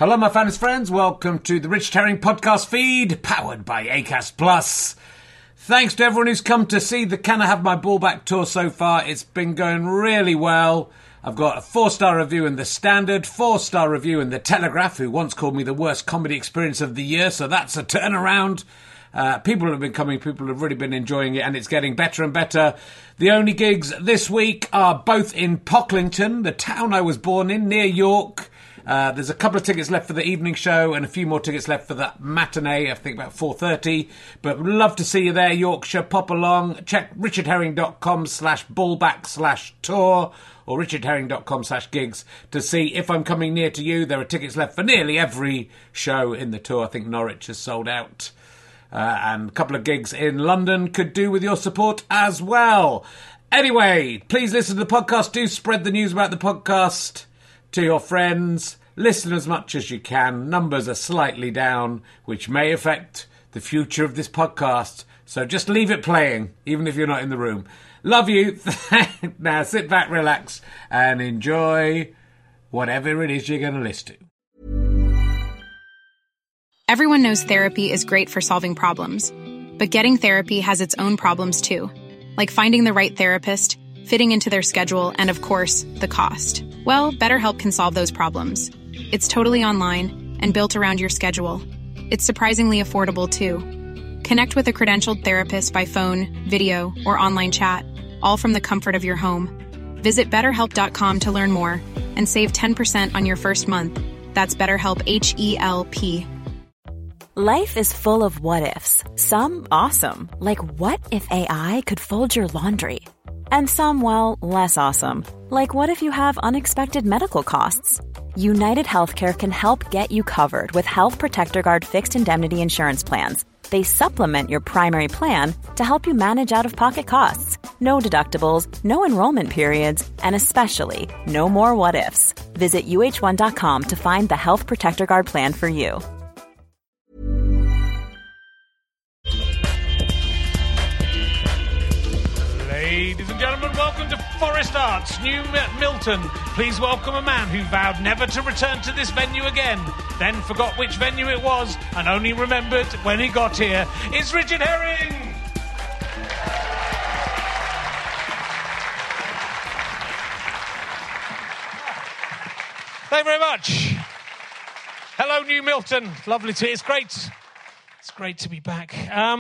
Hello, my fans friends. Welcome to the Richard Herring podcast feed, powered by Acast Plus. Thanks to everyone who's come to see the Can I Have My Ball Back tour so far. It's been going really well. I've got a 4-star review in The Standard, 4-star review in The Telegraph, who once called me the worst comedy experience of the year, so that's a turnaround. People have been coming, people have really been enjoying it, and it's getting better and better. The only gigs this week are both in Pocklington, the town I was born in, near York. There's a couple of tickets left for the evening show and a few more tickets left for the matinee, I think about 4:30. But would love to see you there, Yorkshire. Pop along. Check richardherring.com/ballback/tour or richardherring.com/gigs to see if I'm coming near to you. There are tickets left for nearly every show in the tour. I think Norwich has sold out. And a couple of gigs in London could do with your support as well. Anyway, please listen to the podcast. Do spread the news about the podcast to your friends. Listen as much as you can. Numbers are slightly down, which may affect the future of this podcast. So just leave it playing, even if you're not in the room. Love you. Now sit back, relax, and enjoy whatever it is you're going to listen to. Everyone knows therapy is great for solving problems. But getting therapy has its own problems too. Like finding the right therapist, fitting into their schedule, and of course, the cost. Well, BetterHelp can solve those problems. It's totally online and built around your schedule. It's surprisingly affordable, too. Connect with a credentialed therapist by phone, video, or online chat, all from the comfort of your home. Visit BetterHelp.com to learn more and save 10% on your first month. That's BetterHelp, H-E-L-P. Life is full of what-ifs. Some awesome, like what if AI could fold your laundry? And some, well, less awesome. Like what if you have unexpected medical costs? United Healthcare can help get you covered with Health Protector Guard fixed indemnity insurance plans. They supplement your primary plan to help you manage out-of-pocket costs. No deductibles, no enrollment periods, and especially no more what-ifs. Visit uh1.com to find the Health Protector Guard plan for you. Ladies and gentlemen, welcome to Forest Arts, New Milton. Please welcome a man who vowed never to return to this venue again, then forgot which venue it was, and only remembered when he got here. It's Richard Herring! Thank you very much. Hello, New Milton. Lovely to... It's great to be back.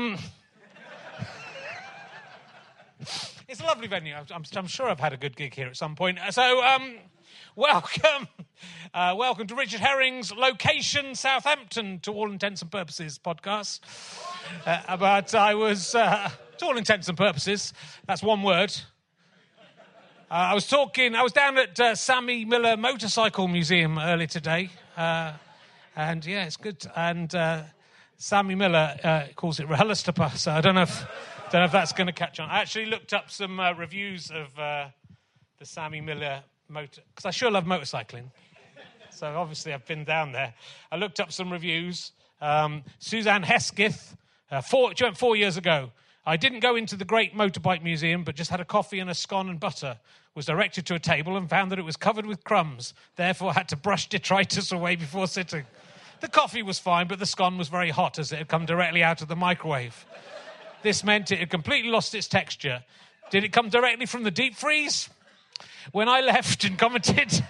It's a lovely venue. I'm sure I've had a good gig here at some point. So, welcome. Welcome to Richard Herring's Location Southampton, to all intents and purposes, podcast. But I was, to all intents and purposes, that's one word. I was down at Sammy Miller Motorcycle Museum earlier today. And yeah, it's good. And Sammy Miller calls it Rahulastapa, so I don't know if that's going to catch on. I actually looked up some reviews of the Sammy Miller motor, because I sure love motorcycling. So obviously I've been down there. I looked up some reviews. Suzanne Hesketh, 4 years ago. I didn't go into the Great Motorbike Museum, but just had a coffee and a scone and butter. Was directed to a table and found that it was covered with crumbs. Therefore had to brush detritus away before sitting. The coffee was fine, but the scone was very hot as it had come directly out of the microwave. This meant it had completely lost its texture. Did it come directly from the deep freeze? When I left and commented to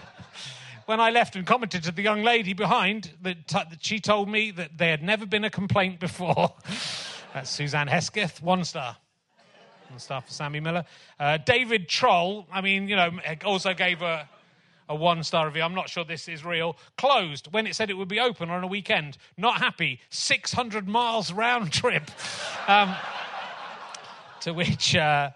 the young lady behind, that she told me that there had never been a complaint before. That's Suzanne Hesketh, 1 star. 1 star for Sammy Miller. David Troll, also gave a 1-star review. I'm not sure this is real. Closed when it said it would be open on a weekend. Not happy. 600 miles round trip. To which the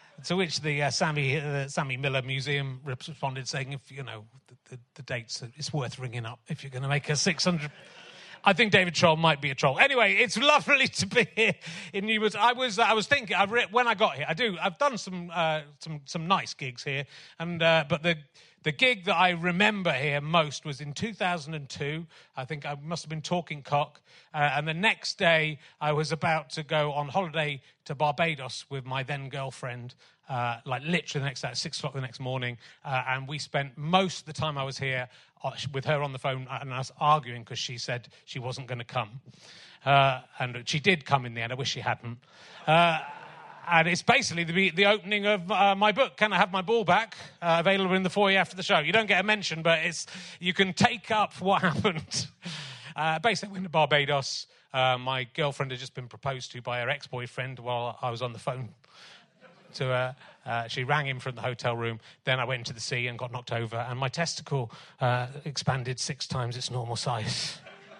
Sammy Miller Museum responded saying, if the dates, it's worth ringing up if you're going to make a 600. I think David Troll might be a troll. Anyway, it's lovely to be here in Newport. I was thinking when I got here. I've done some nice gigs here, but the gig that I remember here most was in 2002. I think I must have been talking cock. And the next day, I was about to go on holiday to Barbados with my then girlfriend, literally the next day at 6 o'clock the next morning. And we spent most of the time I was here with her on the phone and us arguing because she said she wasn't going to come. And she did come in the end. I wish she hadn't. And it's basically the opening of my book, Can I Have My Ball Back? Available in the foyer after the show. You don't get a mention, but you can take up what happened. Basically, I went to Barbados. My girlfriend had just been proposed to by her ex-boyfriend while I was on the phone to her. She rang him from the hotel room. Then I went into the sea and got knocked over, and my testicle expanded 6 times its normal size.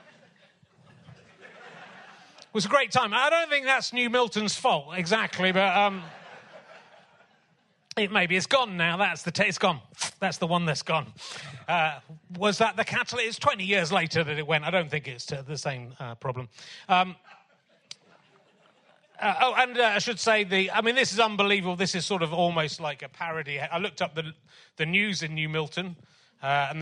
It was a great time. I don't think that's New Milton's fault exactly, but it's gone now. It's gone. That's the one that's gone. Was that the catalyst? It's 20 years later that it went. I don't think it's the same problem. I should say this is unbelievable. This is sort of almost like a parody. I looked up the news in New Milton, and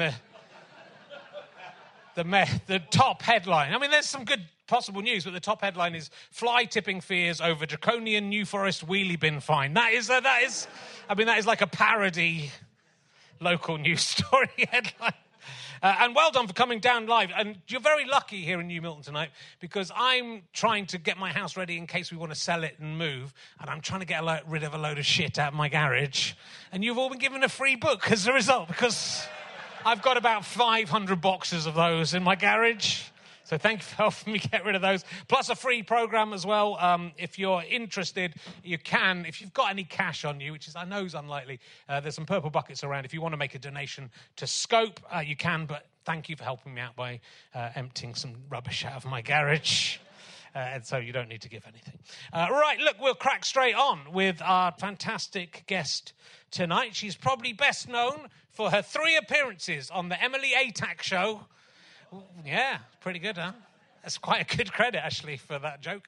the top headline. I mean, there's some good possible news, but the top headline is "Fly Tipping Fears Over Draconian New Forest Wheelie Bin Fine." That is like a parody local news story headline. And well done for coming down live. And you're very lucky here in New Milton tonight because I'm trying to get my house ready in case we want to sell it and move. And I'm trying to get rid of a load of shit out of my garage. And you've all been given a free book as a result because I've got about 500 boxes of those in my garage. So thank you for helping me get rid of those. Plus a free program as well. If you're interested, you can. If you've got any cash on you, which I know is unlikely, there's some purple buckets around. If you want to make a donation to Scope, you can. But thank you for helping me out by emptying some rubbish out of my garage. And so you don't need to give anything. Right, look, we'll crack straight on with our fantastic guest tonight. She's probably best known for her 3 appearances on the Emily Atack Show. Yeah, pretty good, huh? That's quite a good credit, actually, for that joke.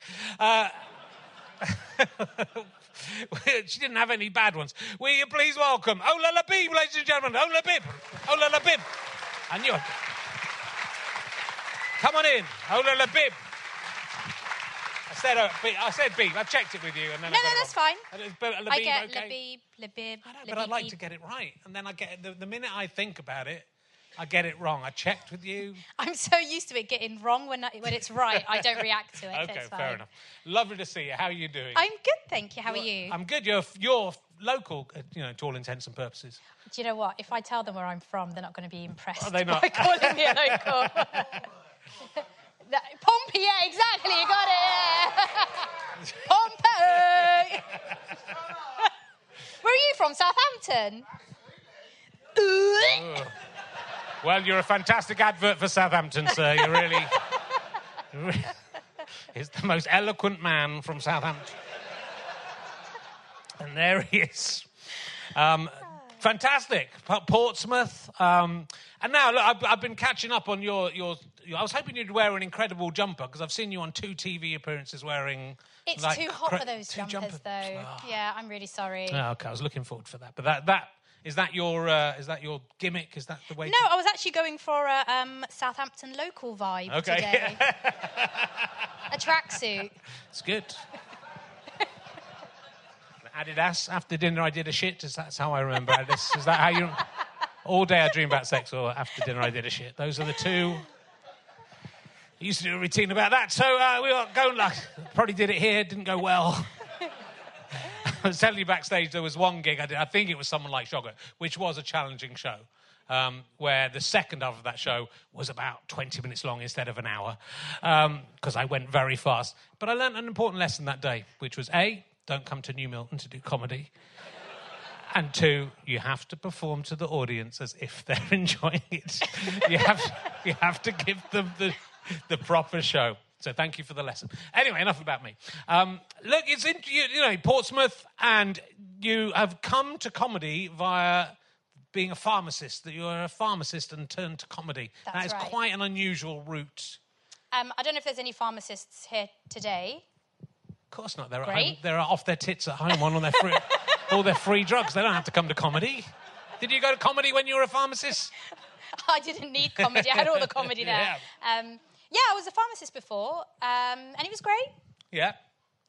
She didn't have any bad ones. Will you please welcome Ola Labib, ladies and gentlemen. Ola Labib. Ola Labib. I knew it. Come on in, Ola Labib. I said Beeb. I checked it with you. And then no, that's fine. Labib, I get okay? Labib. I know, but I'd like to get it right. And then I get the minute I think about it, I get it wrong. I checked with you. I'm so used to it getting wrong when it's right. I don't react to it. Okay, fair enough. Lovely to see you. How are you doing? I'm good, thank you. How are you? I'm good. You're local, to all intents and purposes. Do you know what? If I tell them where I'm from, they're not going to be impressed. Are they not? By calling me a local. Pompey, yeah, exactly. You got it. Pompey. Where are you from? Southampton. Well, you're a fantastic advert for Southampton, sir. You're really... He's the most eloquent man from Southampton. And there he is. Fantastic. Portsmouth. And now, look, I've been catching up on your... I was hoping you'd wear an incredible jumper, because I've seen you on 2 TV appearances wearing... It's too hot for those jumpers, though. Oh. Yeah, I'm really sorry. Oh, okay, I was looking forward for that. But that is that your gimmick? Is that the way? No, I was actually going for a Southampton local vibe today. A tracksuit. It's good. Adidas. After dinner, I did a shit. That's how I remember Adidas. Is that how you? All day I dream about sex, or after dinner I did a shit. Those are the 2. I used to do a routine about that. So we were going like, probably did it here, didn't go well. I was telling you backstage, there was one gig I did, I think it was Someone Like Sugar, which was a challenging show, where the second half of that show was about 20 minutes long instead of an hour, because I went very fast. But I learned an important lesson that day, which was A, don't come to New Milton to do comedy. And 2, you have to perform to the audience as if they're enjoying it. You have to give them the proper show. So thank you for the lesson. Anyway, enough about me. Look, it's Portsmouth, and you have come to comedy via being a pharmacist. That you're a pharmacist and turned to comedy. That is right. Quite an unusual route. I don't know if there's any pharmacists here today. Of course not. They're at home. They're off their tits at home on all their free drugs. They don't have to come to comedy. Did you go to comedy when you were a pharmacist? I didn't need comedy. I had all the comedy there. Yeah. Yeah, I was a pharmacist before, and it was great. Yeah.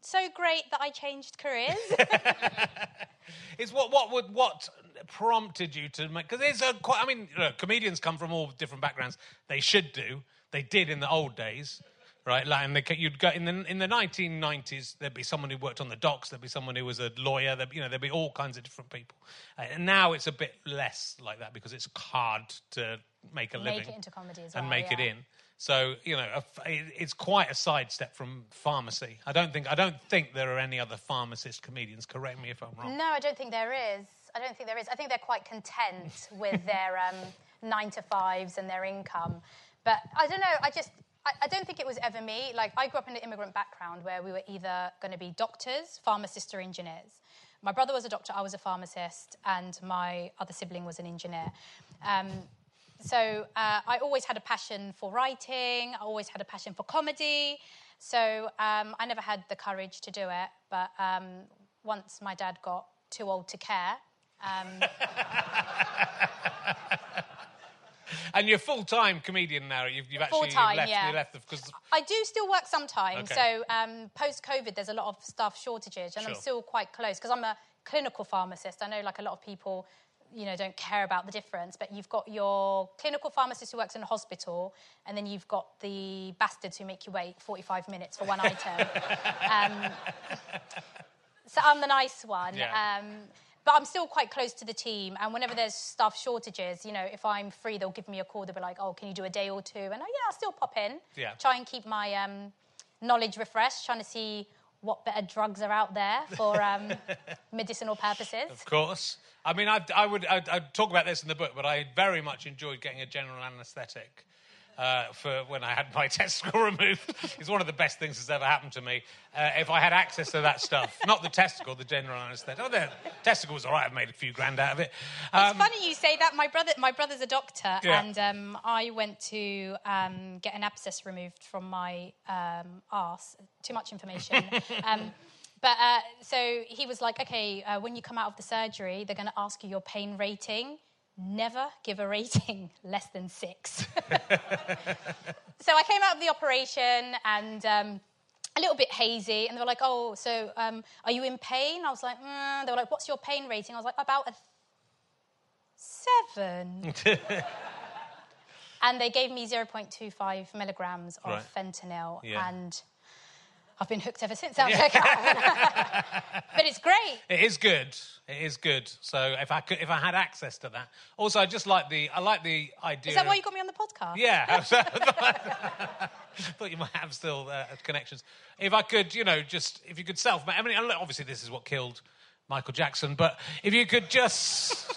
so great that I changed careers. It's what prompted you to make... Because there's quite... I mean, look, comedians come from all different backgrounds. They should do. They did in the old days, right? Like, and you'd go... In the 1990s, there'd be someone who worked on the docks. There'd be someone who was a lawyer. There'd be all kinds of different people. And now it's a bit less like that because it's hard to make a living. Make it into comedy as well, and make it in. So, it's quite a sidestep from pharmacy. I don't think there are any other pharmacist comedians. Correct me if I'm wrong. No, I don't think there is. I think they're quite content with their 9-to-5s and their income. But I don't know, I don't think it was ever me. Like, I grew up in an immigrant background where we were either going to be doctors, pharmacists or engineers. My brother was a doctor, I was a pharmacist, and my other sibling was an engineer. So I always had a passion for writing. I always had a passion for comedy. So I never had the courage to do it. But once my dad got too old to care... And you're a full-time comedian now. You've actually left because I do still work sometimes. Okay. So post-COVID, there's a lot of staff shortages, and sure. I'm still quite close because I'm a clinical pharmacist. I know, like, a lot of people... don't care about the difference, but you've got your clinical pharmacist who works in a hospital, and then you've got the bastards who make you wait 45 minutes for one item. So I'm the nice one. Yeah. But I'm still quite close to the team, and whenever there's staff shortages, if I'm free, they'll give me a call. They'll be like, oh, can you do a day or two? And I'll still pop in. Yeah. Try and keep my knowledge refreshed, trying to see what better drugs are out there for medicinal purposes. Of course. I mean, I'd talk about this in the book, but I very much enjoyed getting a general anaesthetic for when I had my testicle removed. It's one of the best things that's ever happened to me. If I had access to that stuff. Not the testicle, the general anaesthetic. Oh, the testicle was all right. I've made a few grand out of it. It's funny you say that. My brother's a doctor, yeah. And I went to get an abscess removed from my arse. Too much information. But so he was like, OK, when you come out of the surgery, they're going to ask you your pain rating. Never give a rating less than 6. So I came out of the operation and a little bit hazy. And they were like, oh, so are you in pain? I was like, They were like, what's your pain rating? I was like, about a 7. And they gave me 0.25 milligrams of fentanyl. Yeah. And... I've been hooked ever since. But it's great. It is good. It is good. So if I had access to that. Also, I like the idea. Is that why you got me on the podcast? Yeah. I thought you might have still connections. If I could, if you could I mean, obviously this is what killed Michael Jackson, but if you could just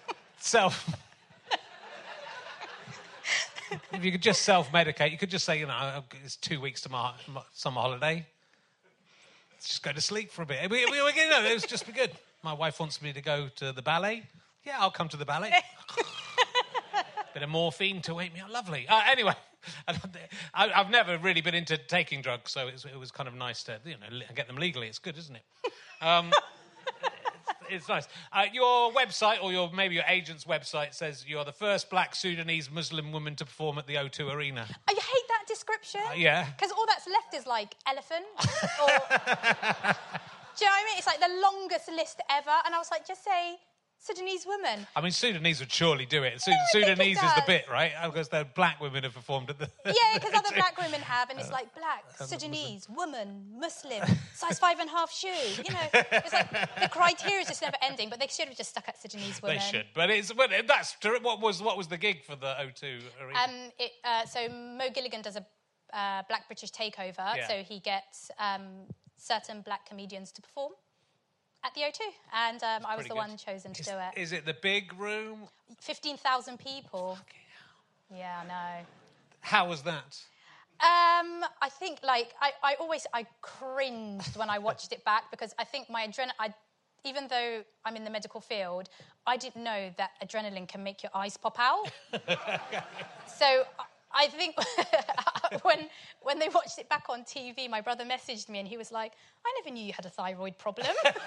If you could just self-medicate, you could just say, it's 2 weeks to my summer holiday. Let's just go to sleep for a bit. It would just be good. My wife wants me to go to the ballet. Yeah, I'll come to the ballet. Bit of morphine to wake me up. Lovely. Anyway, I've never really been into taking drugs, so it was kind of nice to get them legally. It's good, isn't it? It's nice. Your website, or maybe your agent's website, says you're the first black Sudanese Muslim woman to perform at the O2 Arena. I hate that description. Yeah. Because all that's left is, like, elephant. Or... Do you know what I mean? It's like the longest list ever. And I was like, just say... Sudanese woman. I mean, Sudanese would surely do it. Sudanese is the bit, right? Because the black women have performed at the... Yeah, because other black women have, and it's like black, Sudanese, woman, Muslim, size 5.5 shoe. It's like the criteria is just never ending, but they should have just stuck at Sudanese women. They should, but that's what was the gig for the O2 Arena? So Mo Gilligan does a Black British takeover, so he gets certain black comedians to perform at the O2, and I was the one chosen to do it. Is it the big room? 15,000 people. Yeah, I know. How was that? I think, I cringed when I watched it back because I think my adrenaline... Even though I'm in the medical field, I didn't know that adrenaline can make your eyes pop out. So... I think when they watched it back on TV, my brother messaged me and he was like, I never knew you had a thyroid problem.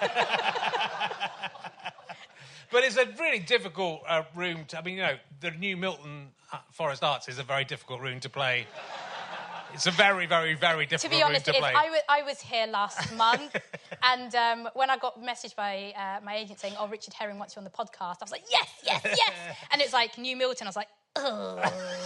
But it's a really difficult room to... I mean, the new Milton Forest Arts is a very difficult room to play. It's a very, very, very To difficult be honest, room to play. I was here last month, and when I got messaged by my agent saying, "Oh, Richard Herring wants you on the podcast," I was like, "Yes, yes, yes!" And it's like New Milton. I was like, "Oh,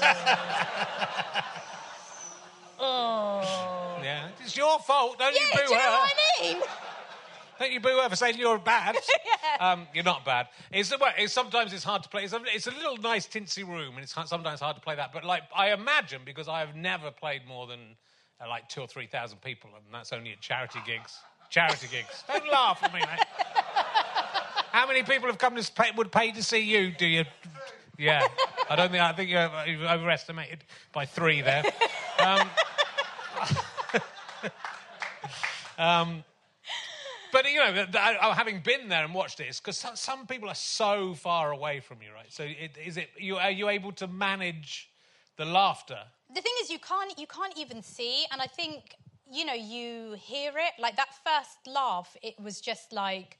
oh." Yeah, it's your fault. Don't you Yeah, boo do you her? know what I mean? Don't you boo her for saying you're bad? Yeah. You're not bad. Sometimes it's hard to play. It's a little nice tinsy room, and it's sometimes hard to play that. But like I imagine, because I have never played more than like 2,000 or 3,000 people, and that's only at charity gigs. Charity gigs. Don't laugh at me, mate. How many people have come would pay to see you? Do you? Yeah. I think you've overestimated by 3 there. But, you know, having been there and watched it, it's because some people are so far away from you, right? So are you able to manage the laughter? The thing is, you can't even see, and I think, you know, you hear it. Like, that first laugh, it was just like,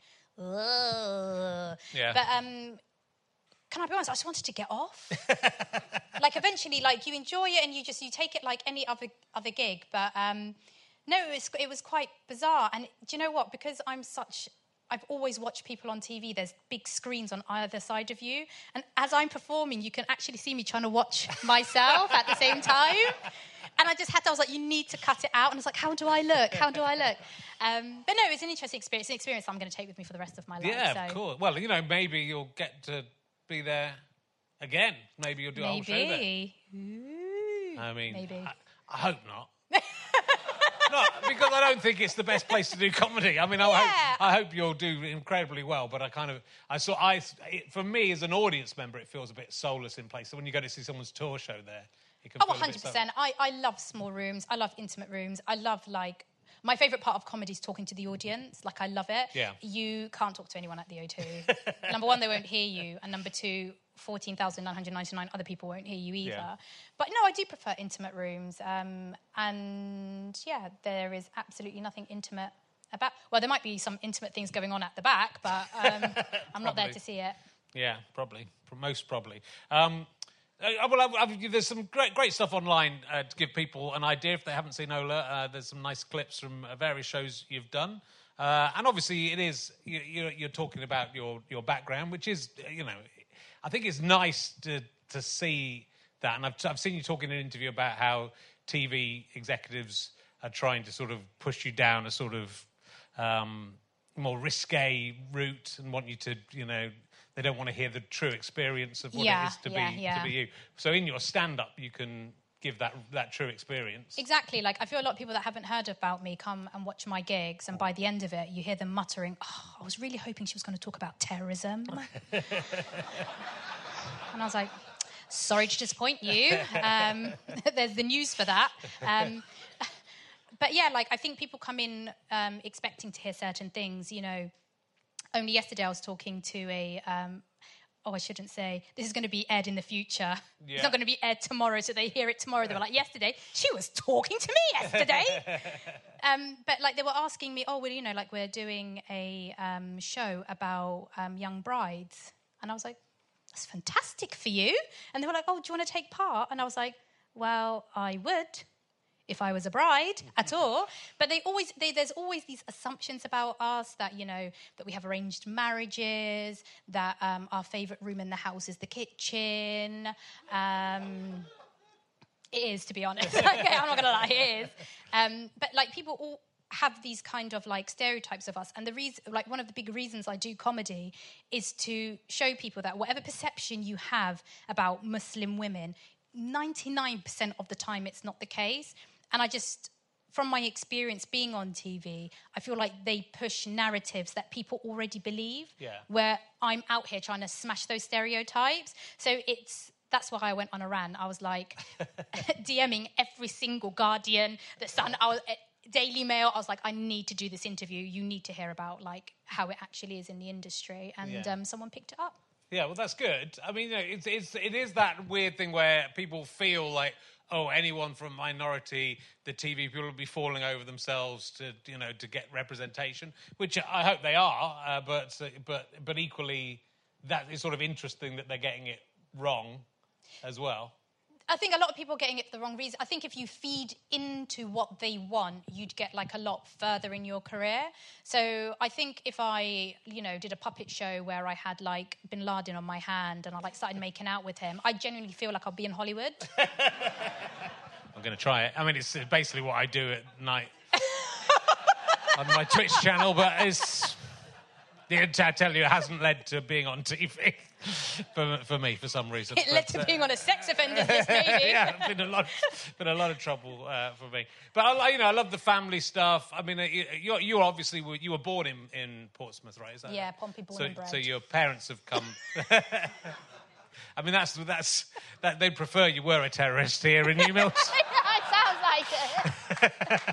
ugh. Yeah. But, can I be honest, I just wanted to get off. Like, eventually, like, you enjoy it and you take it like any other gig, but... No, it was quite bizarre. And do you know what? Because I've always watched people on TV, there's big screens on either side of you. And as I'm performing, you can actually see me trying to watch myself at the same time. And I was like, you need to cut it out. And I was like, how do I look? How do I look? But no, it's an interesting experience. It's an experience I'm going to take with me for the rest of my life. Yeah, of course. Well, you know, maybe you'll get to be there again. Maybe you'll do a whole show there. Ooh. I mean, Maybe. I hope not. No, because I don't think it's the best place to do comedy. I mean, I hope you'll do incredibly well, but for me as an audience member, it feels a bit soulless in place. So when you go to see someone's tour show there, it can feel 100%. I love small rooms. I love intimate rooms. I love, like... My favourite part of comedy is talking to the audience. Like, I love it. Yeah. You can't talk to anyone at the O2. Number one, they won't hear you. And number two, 14,999 other people won't hear you either. Yeah. But no, I do prefer intimate rooms. And, yeah, there is absolutely nothing intimate about... Well, there might be some intimate things going on at the back, but I'm not there to see it. Yeah, probably. Most probably. There's some great stuff online to give people an idea if they haven't seen Ola. There's some nice clips from various shows you've done. And obviously it is, you're talking about your background, which is, you know, I think it's nice to see that. And I've seen you talk in an interview about how TV executives are trying to sort of push you down a sort of more risque route and want you to, you know... They don't want to hear the true experience of what it is to be you. So in your stand-up, you can give that true experience. Exactly. Like, I feel a lot of people that haven't heard about me come and watch my gigs, and by the end of it, you hear them muttering, "Oh, I was really hoping she was going to talk about terrorism." And I was like, sorry to disappoint you. There's the news for that. But yeah, like, I think people come in expecting to hear certain things, you know. Only yesterday I was talking to I shouldn't say, this is going to be aired in the future. Yeah. It's not going to be aired tomorrow, so they hear it tomorrow. They were like, yesterday, she was talking to me yesterday. But, like, they were asking me, oh, well, you know, like, we're doing a show about young brides. And I was like, that's fantastic for you. And they were like, oh, do you want to take part? And I was like, well, I would, if I was a bride at all. But there's always these assumptions about us that, you know, that we have arranged marriages, that our favourite room in the house is the kitchen. It is, to be honest. Okay, I'm not going to lie, it is. But, like, people all have these kind of, like, stereotypes of us. And the reason, like, one of the big reasons I do comedy is to show people that whatever perception you have about Muslim women, 99% of the time it's not the case. And I just, from my experience being on TV, I feel like they push narratives that people already believe, where I'm out here trying to smash those stereotypes. So that's why I went on a rant. I was like DMing every single Guardian, The Sun, Daily Mail. I was like, I need to do this interview. You need to hear about, like, how it actually is in the industry. And someone picked it up. Yeah, well, that's good. I mean, you know, it is that weird thing where people feel like, oh, anyone from minority, the TV people will be falling over themselves to, you know, to get representation, which I hope they are. But equally, that is sort of interesting that they're getting it wrong as well. I think a lot of people are getting it for the wrong reason. I think if you feed into what they want, you'd get like a lot further in your career. So I think if I, did a puppet show where I had like Bin Laden on my hand and I like started making out with him, I genuinely feel like I'll be in Hollywood. I'm going to try it. I mean, it's basically what I do at night on my Twitch channel, but it's... I tell you, it hasn't led to being on TV for me for some reason. It led to being on a sex offenders list, maybe. Yeah, been a lot of trouble for me. But I love the family stuff. I mean, you obviously you were born in Portsmouth, right? Is that right? Pompey born and bred. So your parents have come. I mean, that's they'd prefer you were a terrorist here in New Mills. It sounds like it.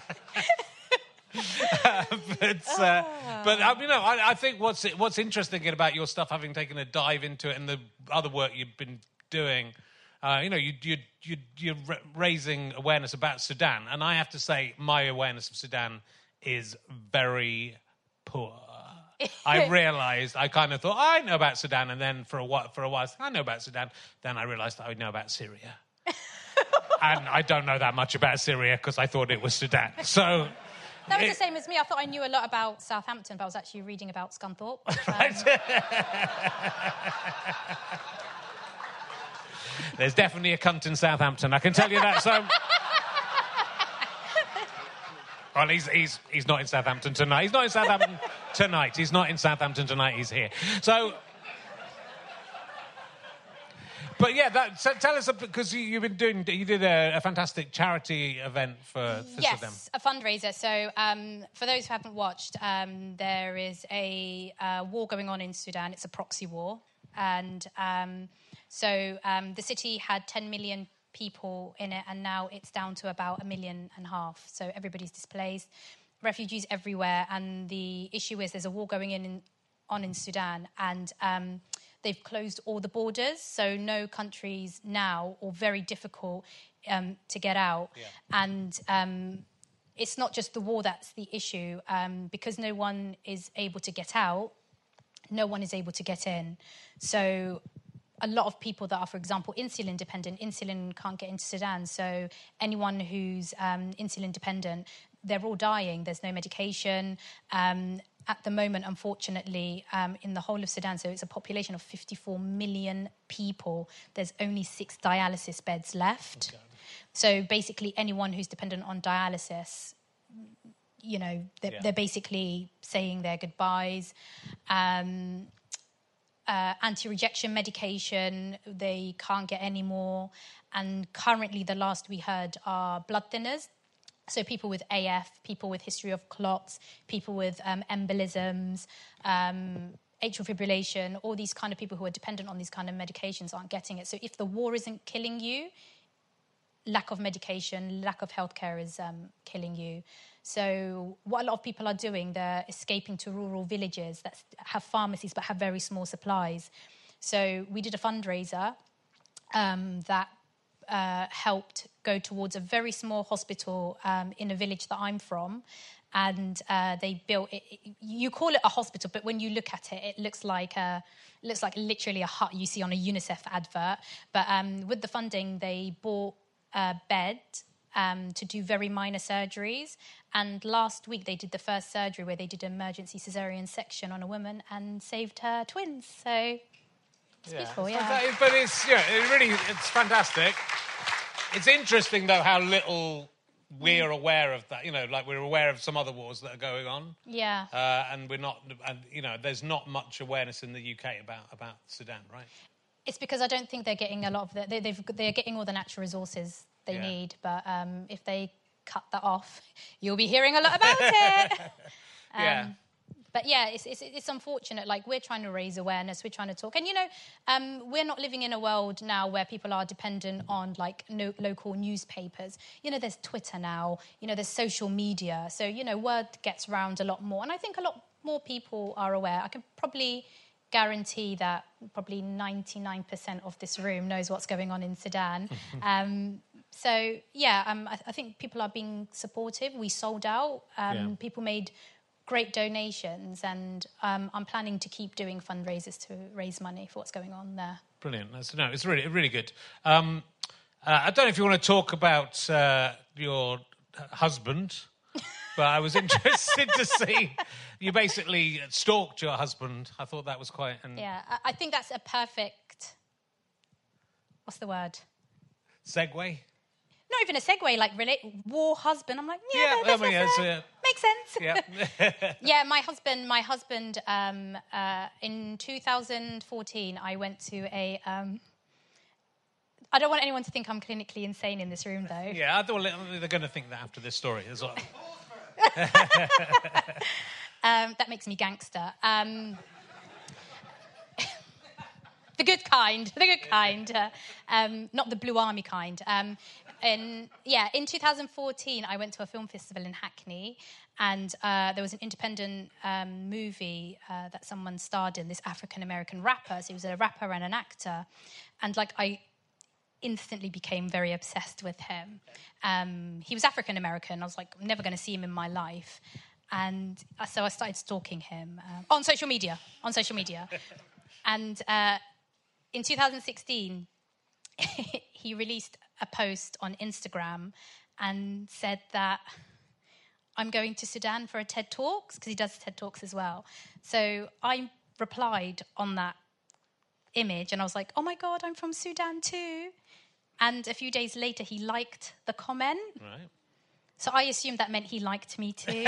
But I think what's interesting about your stuff, having taken a dive into it and the other work you've been doing, you're raising awareness about Sudan, and I have to say my awareness of Sudan is very poor. I realised, I kind of thought I know about Sudan, and then for a while I know about Sudan. Then I realised I know about Syria, and I don't know that much about Syria because I thought it was Sudan. So. That was the same as me. I thought I knew a lot about Southampton, but I was actually reading about Scunthorpe. There's definitely a cunt in Southampton, I can tell you that. So, well, he's not in Southampton tonight. He's not in Southampton tonight. He's not in Southampton tonight. He's here. So. But yeah, so tell us, because you did a fantastic charity event for yes, Sudan. a fundraiser. So for those who haven't watched, there is a war going on in Sudan. It's a proxy war. And so the city had 10 million people in it, and now it's down to about 1.5 million. So everybody's displaced, refugees everywhere. And the issue is there's a war going on in Sudan, and they've closed all the borders, so no countries now, or very difficult to get out. Yeah. And it's not just the war that's the issue. Because no one is able to get out, no one is able to get in. So a lot of people that are, for example, insulin dependent, insulin can't get into Sudan. So anyone who's insulin dependent, they're all dying. There's no medication. At the moment, unfortunately, in the whole of Sudan, so it's a population of 54 million people, there's only 6 dialysis beds left. Okay. So basically anyone who's dependent on dialysis, they're basically saying their goodbyes. Anti-rejection medication, they can't get any more. And currently, the last we heard are blood thinners. So people with AF, people with history of clots, people with embolisms, atrial fibrillation, all these kind of people who are dependent on these kind of medications aren't getting it. So if the war isn't killing you, lack of medication, lack of healthcare is killing you. So what a lot of people are doing, they're escaping to rural villages that have pharmacies but have very small supplies. So we did a fundraiser that helped go towards a very small hospital in a village that I'm from, and they built it. You call it a hospital, but when you look at it, it looks like literally a hut you see on a UNICEF advert. But with the funding, they bought a bed to do very minor surgeries, and last week they did the first surgery where they did an emergency caesarean section on a woman and saved her twins. So. It's beautiful, yeah. But it's fantastic. It's interesting, though, how little we're aware of that. We're aware of some other wars that are going on. Yeah. And we're not, there's not much awareness in the UK about Sudan, right? It's because I don't think they're getting a lot of they're getting all the natural resources they need. But if they cut that off, you'll be hearing a lot about it. Yeah. But yeah, it's unfortunate. Like, we're trying to raise awareness, we're trying to talk. And, we're not living in a world now where people are dependent on, local newspapers. There's Twitter now, there's social media. So, word gets around a lot more. And I think a lot more people are aware. I can probably guarantee that probably 99% of this room knows what's going on in Sudan. So, yeah, I think people are being supportive. We sold out. People made great donations, and I'm planning to keep doing fundraisers to raise money for what's going on there. Brilliant. It's really, really good. I don't know if you want to talk about your husband, but I was interested to see you basically stalked your husband. I thought that was quite... Yeah, I think that's a perfect... What's the word? Segue? Not even a segue, like war husband. I'm like, makes sense. Yeah. Yeah, my husband. In 2014, I went to a. I don't want anyone to think I'm clinically insane in this room, though. Yeah, they're going to think that after this story as well. That makes me gangster. The good kind, not the Blue Army kind. In 2014, I went to a film festival in Hackney, and there was an independent movie that someone starred in, this African-American rapper. So he was a rapper and an actor. And, I instantly became very obsessed with him. He was African-American. I was like, I'm never going to see him in my life. And so I started stalking him on social media. And in 2016, he released a post on Instagram and said that I'm going to Sudan for a TED Talks, because he does TED Talks as well. So I replied on that image, and I was like, oh my God, I'm from Sudan too. And a few days later, he liked the comment. Right. So I assumed that meant he liked me too.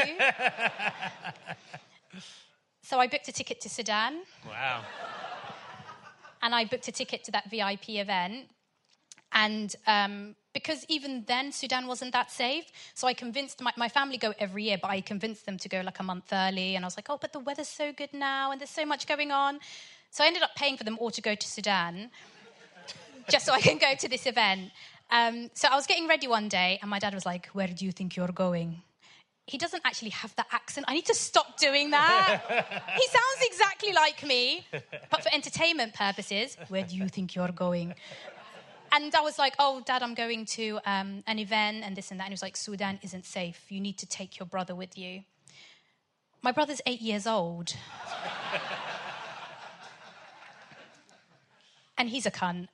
So I booked a ticket to Sudan. Wow. And I booked a ticket to that VIP event. And because even then, Sudan wasn't that safe. So I convinced my family go every year, but I convinced them to go a month early. And I was like, oh, but the weather's so good now and there's so much going on. So I ended up paying for them all to go to Sudan just so I can go to this event. So I was getting ready one day and my dad was like, where do you think you're going? He doesn't actually have that accent. I need to stop doing that. He sounds exactly like me, but for entertainment purposes, where do you think you're going? And I was like, oh, Dad, I'm going to an event and this and that. And he was like, Sudan isn't safe. You need to take your brother with you. My brother's 8 years old. And he's a cunt.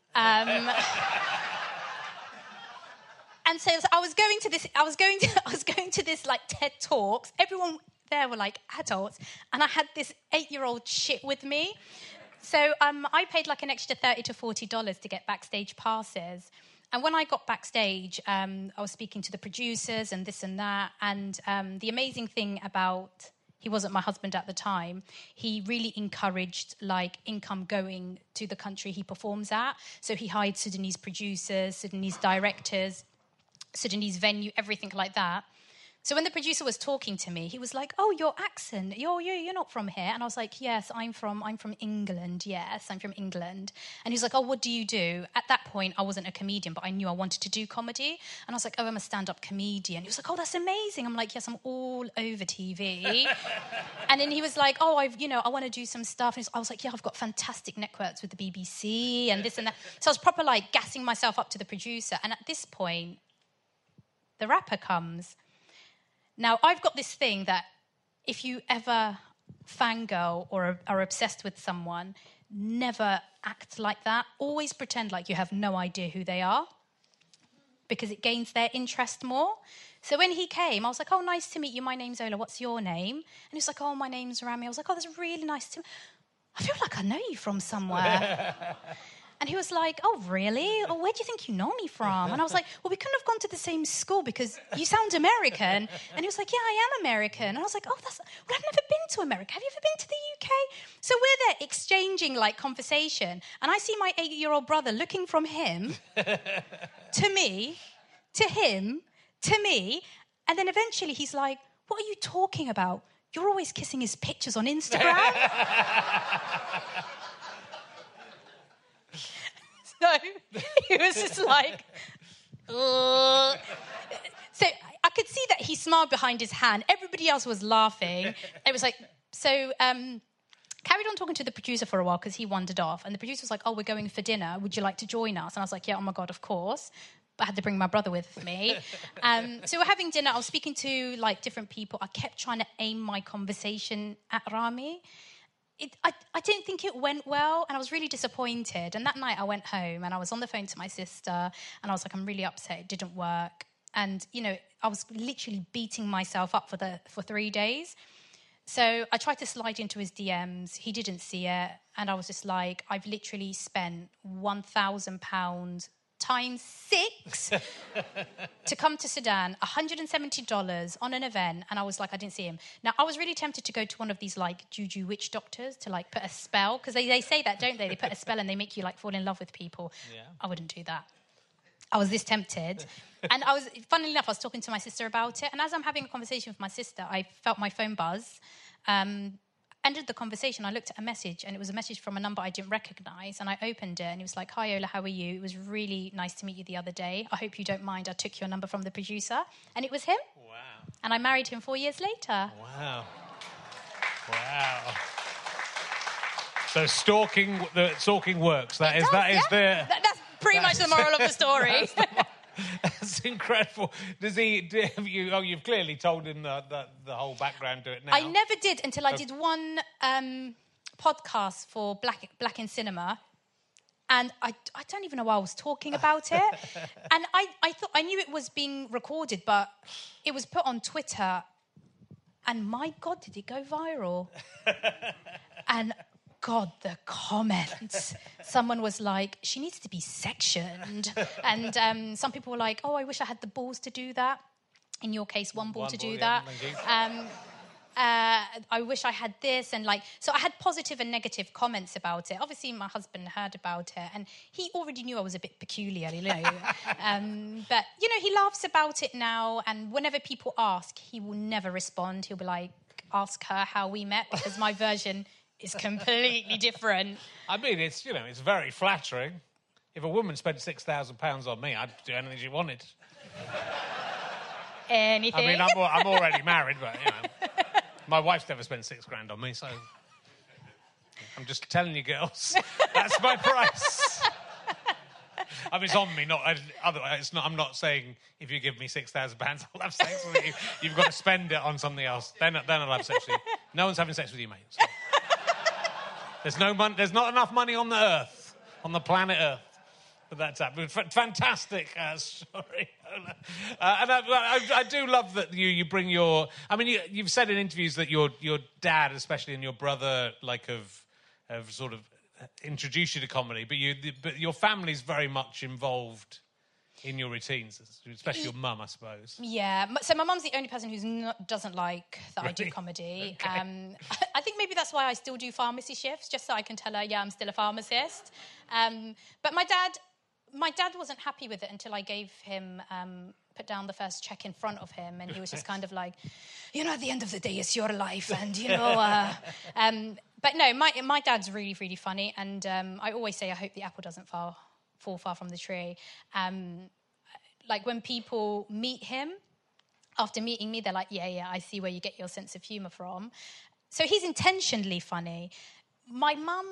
And so I was going to this TED Talks. Everyone there were adults, and I had this 8-year-old shit with me. So I paid an extra $30 to $40 to get backstage passes. And when I got backstage, I was speaking to the producers and this and that. And the amazing thing about, he wasn't my husband at the time, he really encouraged income going to the country he performs at. So he hired Sudanese producers, Sudanese directors, Sudanese venue, everything like that. So when the producer was talking to me, he was like, oh, your accent, you're not from here. And I was like, yes, I'm from England. Yes, I'm from England. And he was like, oh, what do you do? At that point, I wasn't a comedian, but I knew I wanted to do comedy. And I was like, oh, I'm a stand-up comedian. He was like, oh, that's amazing. I'm like, yes, I'm all over TV. And then he was like, oh, I want to do some stuff. And I was like, yeah, I've got fantastic networks with the BBC and this and that. So I was proper gassing myself up to the producer. And at this point, the rapper comes. Now, I've got this thing that if you ever fangirl or are obsessed with someone, never act like that. Always pretend like you have no idea who they are, because it gains their interest more. So when he came, I was like, oh, nice to meet you. My name's Ola. What's your name? And he was like, oh, my name's Rami. I was like, oh, that's really nice to meet you. I feel like I know you from somewhere. And he was like, oh, really? Oh, where do you think you know me from? And I was like, well, we couldn't have gone to the same school because you sound American. And he was like, yeah, I am American. And I was like, oh, well, I've never been to America. Have you ever been to the UK? So we're there exchanging conversation. And I see my 8-year-old brother looking from him to me, to him, to me. And then eventually he's like, what are you talking about? You're always kissing his pictures on Instagram. So he was just like, ugh. So I could see that he smiled behind his hand. Everybody else was laughing. It was like, so carried on talking to the producer for a while because he wandered off. And the producer was like, oh, we're going for dinner. Would you like to join us? And I was like, yeah, oh my God, of course. But I had to bring my brother with me. So we're having dinner. I was speaking to different people. I kept trying to aim my conversation at Rami. I didn't think it went well, and I was really disappointed. And that night I went home and I was on the phone to my sister and I was like, I'm really upset, it didn't work. And, you know, I was literally beating myself up for 3 days. So I tried to slide into his DMs. He didn't see it. And I was just like, I've literally spent £1,000 times 6 to come to Sudan, $170 on an event. And I was like, I didn't see him. Now, I was really tempted to go to one of these, like, juju witch doctors to, like, put a spell. Because they say that, don't they? They put a spell and they make you, like, fall in love with people. Yeah. I wouldn't do that. I was this tempted. And funnily enough, I was talking to my sister about it. And as I'm having a conversation with my sister, I felt my phone buzz. Ended the conversation, I looked at a message, and it was a message from a number I didn't recognise. And I opened it, and it was like, "Hi, Ola, how are you? It was really nice to meet you the other day. I hope you don't mind. I took your number from the producer." And it was him. Wow. And I married him 4 years later. Wow. Wow. So stalking works. That's pretty much the moral of the story. That's incredible. You've clearly told him the whole background to it now. I never did until I did one podcast for Black in Cinema. And I don't even know why I was talking about it. And I knew it was being recorded, but it was put on Twitter. And my God, did it go viral? And God, the comments. Someone was like, she needs to be sectioned. And some people were like, oh, I wish I had the balls to do that. In your case, one ball to do that. I wish I had this. And so I had positive and negative comments about it. Obviously, my husband heard about it. And he already knew I was a bit peculiar, you know. But, you know, he laughs about it now. And whenever people ask, he will never respond. He'll be like, ask her how we met, because my version is completely different. I mean, it's very flattering. If a woman spent £6,000 on me, I'd do anything she wanted. Anything? I mean, I'm already married, but, you know, my wife's never spent £6,000 on me, so I'm just telling you, girls, that's my price. I mean, it's on me, otherwise. I'm not saying if you give me £6,000, I'll have sex with you. You've got to spend it on something else. Then I'll have sex with you. No one's having sex with you, mate. So. There's not enough money on the Earth, on the planet Earth. But that's happened. Fantastic story. And I do love that you bring your... I mean, you've said in interviews that your dad, especially, and your brother, have sort of introduced you to comedy, but your family's very much involved in your routines, especially your mum, I suppose. Yeah, so my mum's the only person who doesn't like that I do comedy. Okay. I think maybe that's why I still do pharmacy shifts, just so I can tell her, yeah, I'm still a pharmacist. But my dad wasn't happy with it until I gave him... put down the first check in front of him, and he was just kind of like, you know, at the end of the day, it's your life, and, you know... but no, my dad's really, really funny, and I always say I hope the apple doesn't fall far from the tree. Like, when people meet him, after meeting me, they're like, yeah, I see where you get your sense of humour from. So he's intentionally funny. My mum...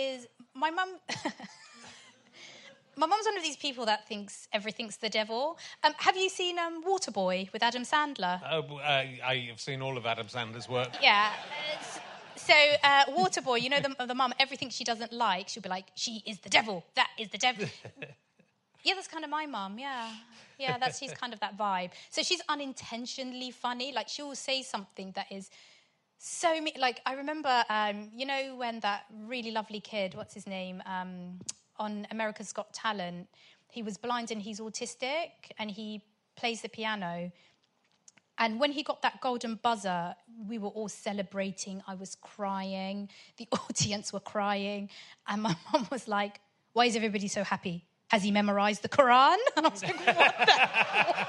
My mum's one of these people that thinks everything's the devil. Have you seen Waterboy with Adam Sandler? I've seen all of Adam Sandler's work. Yeah. So Waterboy, you know the mum, everything she doesn't like, she'll be like, she is the devil. That is the devil. Yeah, that's kind of my mum, yeah. Yeah, she's kind of that vibe. So she's unintentionally funny. Like, she'll say something that is so... Like, I remember, you know, when that really lovely kid, what's his name... on America's Got Talent, he was blind and he's autistic, and he plays the piano. And when he got that golden buzzer, we were all celebrating. I was crying. The audience were crying. And my mum was like, why is everybody so happy? Has he memorised the Quran? And I was like, what the hell?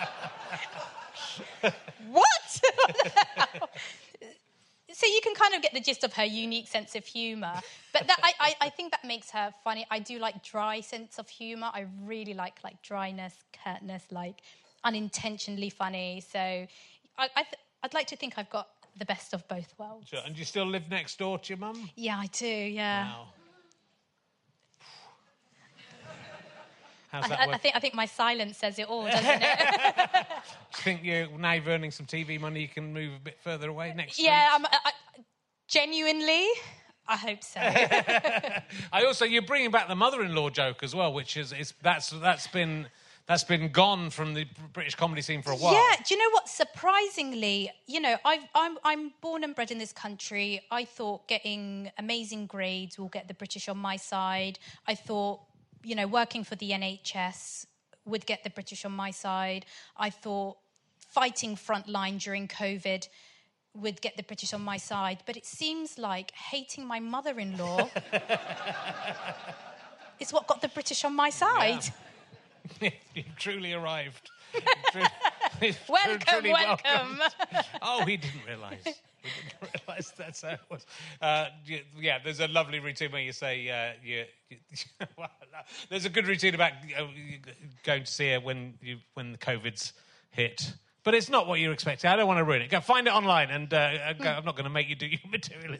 What the hell? So you can kind of get the gist of her unique sense of humour. But I think that makes her funny. I do like dry sense of humour. I really like dryness, curtness, like unintentionally funny. So I'd like to think I've got the best of both worlds. Sure. And do you still live next door to your mum? Yeah, I do, yeah. Wow. How's that work? I think my silence says it all, doesn't it? Do you think now you're earning some TV money, you can move a bit further away next week? Yeah, genuinely, I hope so. You're bringing back the mother-in-law joke as well, which that's been gone from the British comedy scene for a while. Yeah, do you know what? Surprisingly, I'm born and bred in this country. I thought getting amazing grades will get the British on my side. I thought, working for the NHS would get the British on my side. I thought fighting frontline during COVID would get the British on my side. But it seems like hating my mother-in-law is what got the British on my side. Yeah. You've truly arrived. Welcome. Oh, he didn't realise. That's how it was. There's a lovely routine where you say, there's a good routine about going to see her when the COVID's hit. But it's not what you're expecting. I don't want to ruin it. Go find it online, and I'm not going to make you do your material.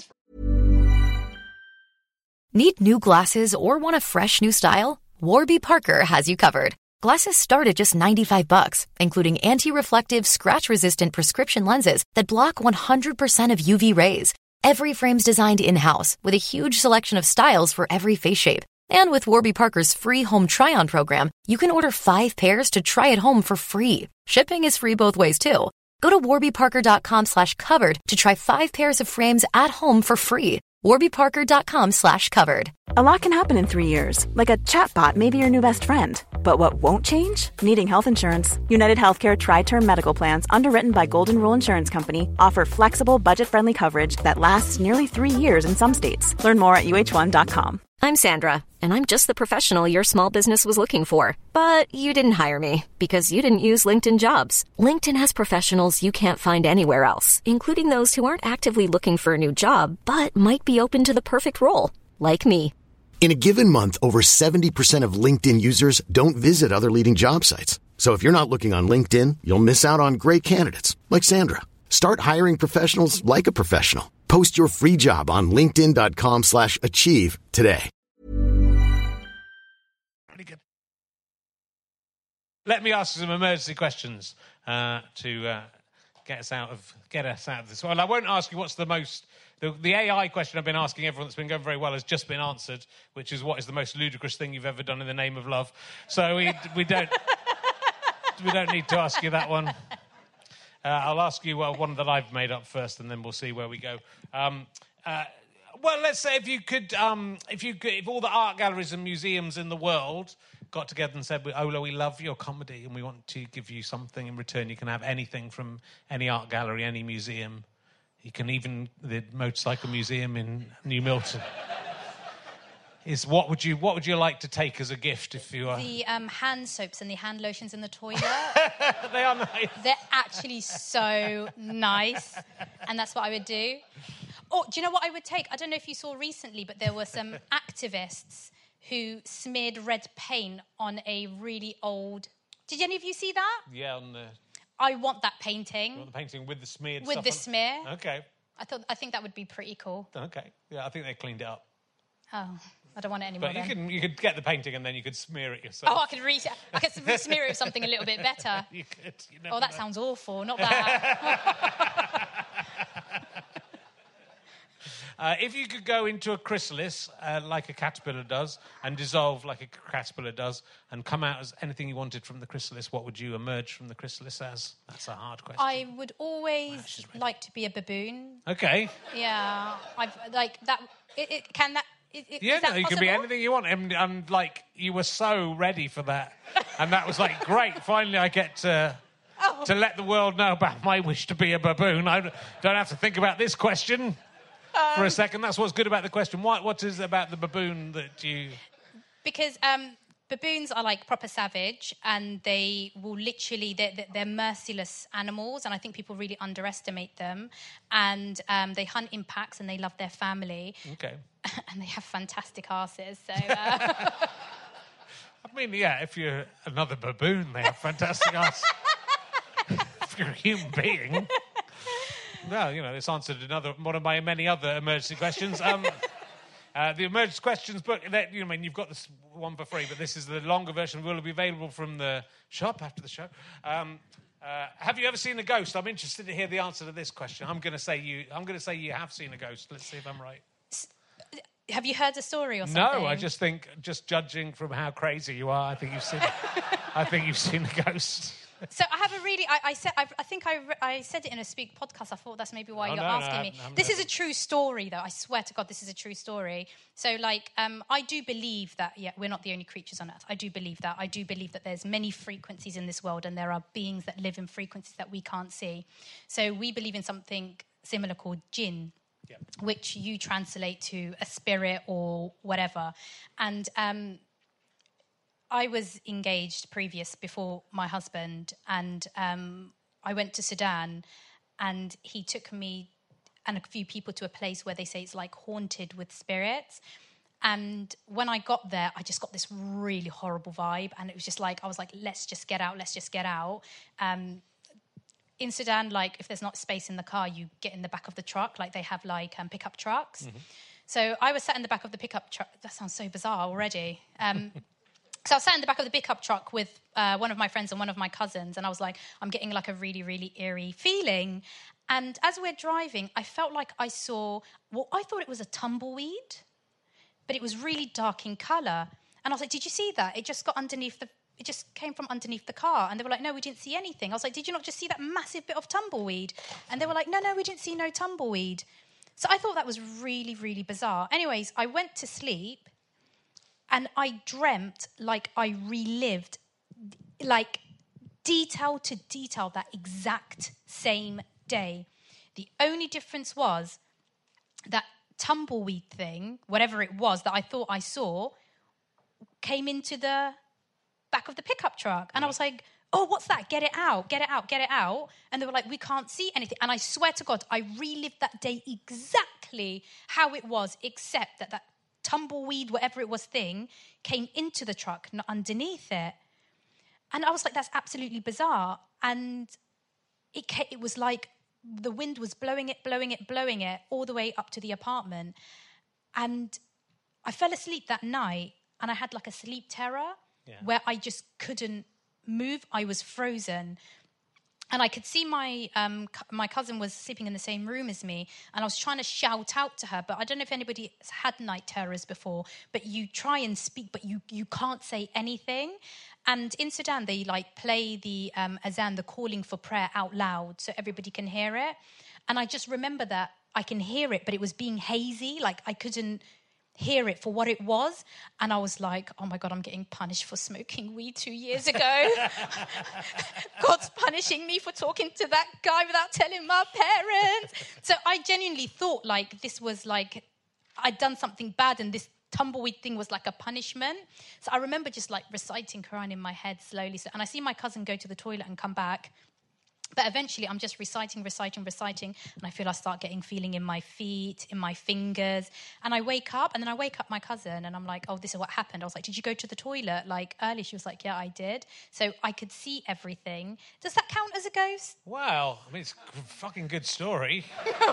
Need new glasses or want a fresh new style? Warby Parker has you covered. Glasses start at just $95, including anti-reflective, scratch-resistant prescription lenses that block 100% of UV rays. Every frame's designed in-house with a huge selection of styles for every face shape. And with Warby Parker's free home try-on program, you can order 5 pairs to try at home for free. Shipping is free both ways, too. Go to warbyparker.com/covered to try 5 pairs of frames at home for free. warbyparker.com/covered. A lot can happen in 3 years, like a chatbot may be your new best friend. But what won't change? Needing health insurance. United Healthcare Tri-Term Medical Plans, underwritten by Golden Rule Insurance Company, offer flexible, budget-friendly coverage that lasts nearly 3 years in some states. Learn more at uh1.com. I'm Sandra, and I'm just the professional your small business was looking for. But you didn't hire me because you didn't use LinkedIn Jobs. LinkedIn has professionals you can't find anywhere else, including those who aren't actively looking for a new job, but might be open to the perfect role, like me. In a given month, over 70% of LinkedIn users don't visit other leading job sites. So if you're not looking on LinkedIn, you'll miss out on great candidates like Sandra. Start hiring professionals like a professional. Post your free job on linkedin.com/achieve today. Pretty good. Let me ask you some emergency questions to get us out of this. Well, I won't ask you what's the most... The AI question I've been asking everyone that's been going very well has just been answered, which is what is the most ludicrous thing you've ever done in the name of love. So we don't need to ask you that one. I'll ask you one that I've made up first, and then we'll see where we go. Well, let's say if all the art galleries and museums in the world got together and said, Ola, we love your comedy and we want to give you something in return. You can have anything from any art gallery, any museum. You can even the motorcycle museum in New Milton. What would you like to take as a gift if you are... The hand soaps and the hand lotions in the toilet. They are nice. They're actually so nice. And that's what I would do. Oh, do you know what I would take? I don't know if you saw recently, but there were some activists who smeared red paint on a really old... Did any of you see that? Yeah, on the... I want that painting. You want the painting with the smeared with stuff the on? smear. Okay. I think that would be pretty cool. Okay. Yeah, I think they cleaned it up. Oh, I don't want it anymore. But you could get the painting and then you could smear it yourself. Oh, I could smear it with something a little bit better. You could. That sounds awful. Not that. If you could go into a chrysalis like a caterpillar does and dissolve like a caterpillar does and come out as anything you wanted from the chrysalis, what would you emerge from the chrysalis as? That's a hard question. I would always like to be a baboon. Okay. Yeah, I've like that. Can that? Yeah, no, you can be anything you want. And like, you were so ready for that. And that was like, great, finally I get to let the world know about my wish to be a baboon. I don't have to think about this question for a second. That's what's good about the question. What is it about the baboon that you... Because baboons are like proper savage, and they will literally... They're merciless animals, and I think people really underestimate them. And they hunt in packs, and they love their family. Okay. And they have fantastic arses, so... I mean, yeah, if you're another baboon, they have fantastic arses. If you're a human being... Well, it's answered one of my many other emergency questions. The emergency questions book, you've got this one for free, but this is the longer version. Will be available from the shop after the show. Have you ever seen a ghost? I'm interested to hear the answer to this question. I'm going to say you have seen a ghost. Let's see if I'm right. Have you heard the story or something? No, I just think, just judging from how crazy you are, I think you've seen a ghost. So I have a really... I said it in a Speak podcast. I thought that's maybe why you're asking me. This is a true story, though. I swear to God, this is a true story. So, I do believe that, we're not the only creatures on Earth. I do believe that. I do believe that there's many frequencies in this world and there are beings that live in frequencies that we can't see. So we believe in something similar called jinn, which you translate to a spirit or whatever. And... I was engaged before my husband, and I went to Sudan, and he took me and a few people to a place where they say it's like haunted with spirits. And when I got there, I just got this really horrible vibe, and it was just like, I was like, let's just get out. In Sudan, if there's not space in the car, you get in the back of the truck, they have pickup trucks. Mm-hmm. So I was sat in the back of the pickup truck. That sounds so bizarre already. So I was sat in the back of the pickup truck with one of my friends and one of my cousins, and I was like, I'm getting a really, really eerie feeling. And as we're driving, I felt like I saw, I thought it was a tumbleweed, but it was really dark in colour. And I was like, did you see that? It just came from underneath the car. And they were like, no, we didn't see anything. I was like, did you not just see that massive bit of tumbleweed? And they were like, no, we didn't see no tumbleweed. So I thought that was really, really bizarre. Anyways, I went to sleep. And I dreamt I relived, detail to detail, that exact same day. The only difference was that tumbleweed thing, whatever it was that I thought I saw, came into the back of the pickup truck. And I was like, oh, what's that? Get it out. And they were like, we can't see anything. And I swear to God, I relived that day exactly how it was, except that tumbleweed, whatever it was thing, came into the truck, not underneath it. And I was like, that's absolutely bizarre. And it was like the wind was blowing it all the way up to the apartment. And I fell asleep that night, and I had a sleep terror where I just couldn't move. I was frozen. And I could see my cousin was sleeping in the same room as me, and I was trying to shout out to her, but I don't know if anybody has had night terrors before, but you try and speak, but you can't say anything. And in Sudan, they play the azan, the calling for prayer, out loud so everybody can hear it. And I just remember that I can hear it, but it was being hazy, I couldn't hear it for what it was. And I was like, oh my God, I'm getting punished for smoking weed 2 years ago. God's punishing me for talking to that guy without telling my parents. So I genuinely thought this was I'd done something bad, and this tumbleweed thing was a punishment. So I remember just reciting Quran in my head slowly. And I see my cousin go to the toilet and come back. But eventually I'm just reciting, and I feel I start getting feeling in my feet, in my fingers. And I wake up, and then I wake up my cousin, and I'm like, oh, this is what happened. I was like, did you go to the toilet early? She was like, yeah, I did. So I could see everything. Does that count as a ghost? Well, it's a fucking good story.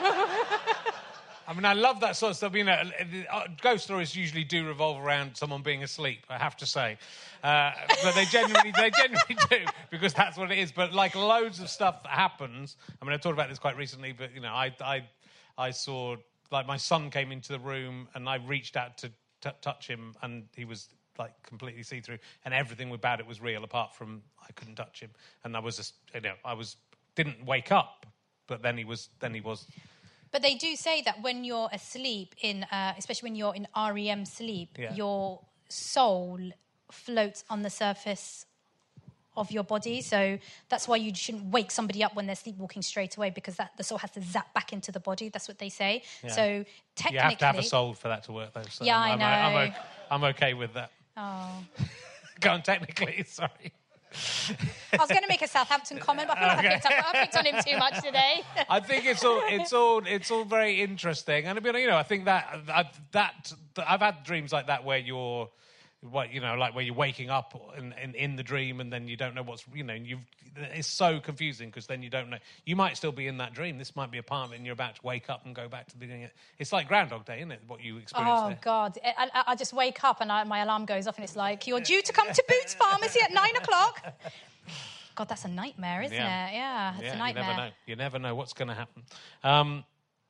I love that sort of stuff. Ghost stories usually do revolve around someone being asleep, I have to say. But they genuinely do, because that's what it is. But loads of stuff that happens. I talked about this quite recently, but I saw my son came into the room, and I reached out to touch him, and he was completely see-through, and everything about it was real, apart from I couldn't touch him, and didn't wake up, but then he was. But they do say that when you're asleep, especially when you're in REM sleep, your soul floats on the surface of your body. So that's why you shouldn't wake somebody up when they're sleepwalking straight away, because the soul has to zap back into the body. That's what they say. Yeah. So technically... You have to have a soul for that to work, though. So yeah, I know. I'm okay with that. Oh. Go on, technically, sorry. I was going to make a Southampton comment, but I feel like I picked on him too much today. I think it's all very interesting, and I think that I've had dreams like that where you're, where you're waking up in the dream, and then you don't know what's, it's so confusing, because then you don't know. You might still be in that dream. This might be a part of it, and you're about to wake up and go back to the beginning. It's like Groundhog Day, isn't it? What you experience there. God. I just wake up and my alarm goes off, and it's like, you're due to come to Boots Pharmacy at 9:00. God, that's a nightmare, isn't it? Yeah, it's a nightmare. You never know what's going to happen.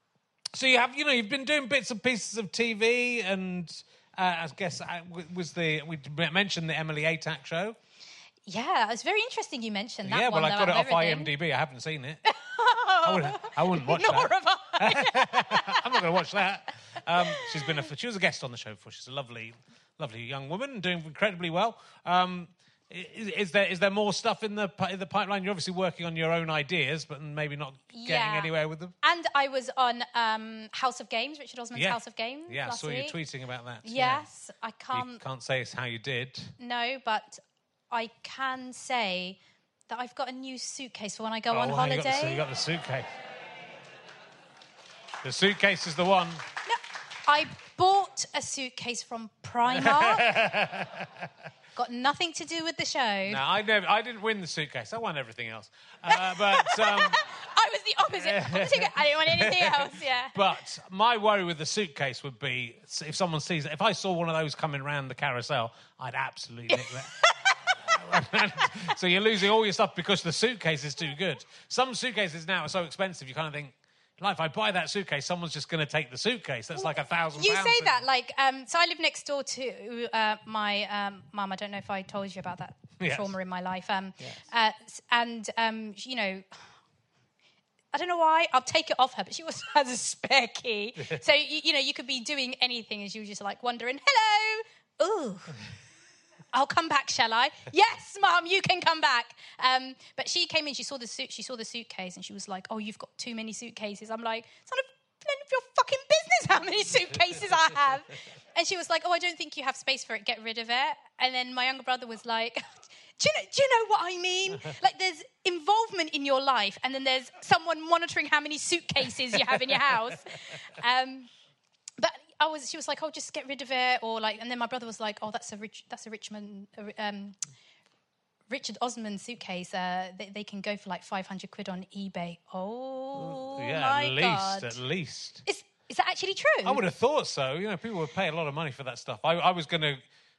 So you've been doing bits and pieces of TV, and I guess we mentioned the Emily Atack show. Yeah, it's very interesting you mentioned that. Yeah, well, one, I got it off everything. IMDb. I haven't seen it. I wouldn't watch that. Nor have I. I'm not going to watch that. She was a guest on the show before. She's a lovely, lovely young woman, doing incredibly well. Is there more stuff in the pipeline? You're obviously working on your own ideas, but maybe not getting anywhere with them. And I was on House of Games, Richard Osman's House of Games. Yeah, I last saw you week. tweeting about that. Yes, yeah. I can't. You can't say it's how you did. No, but I can say that I've got a new suitcase for when I go on holiday. You got the suitcase. The suitcase is the one. No, I bought a suitcase from Primark. Got nothing to do with the show. No, I didn't win the suitcase. I won everything else. But I was the opposite. I didn't want anything else. Yeah. But my worry with the suitcase would be if someone sees it. If I saw one of those coming around the carousel, I'd absolutely nick that. So you're losing all your stuff because the suitcase is too good. Some suitcases now are so expensive, you kind of think, if I buy that suitcase, someone's just going to take the suitcase. That's like £1,000. You say that, so I live next door to my mum. I don't know if I told you about that trauma in my life. Yes. I don't know why. I'll take it off her, but she also has a spare key. So, you could be doing anything and she was just like wondering, hello, ooh. I'll come back, shall I? Yes, Mum, you can come back. But she came in, she saw the suitcase, and she was like, "Oh, you've got too many suitcases." I'm like, "It's none of your fucking business how many suitcases I have." And she was like, "Oh, I don't think you have space for it. Get rid of it." And then my younger brother was like, do you know what I mean? Like, there's involvement in your life, and then there's someone monitoring how many suitcases you have in your house. But she was like, "Oh, just get rid of it," and then my brother was like, "Oh, that's a Richard Osman suitcase. They can go for like 500 quid on eBay." Oh, my God! At least. Is that actually true? I would have thought so. People would pay a lot of money for that stuff. I was going to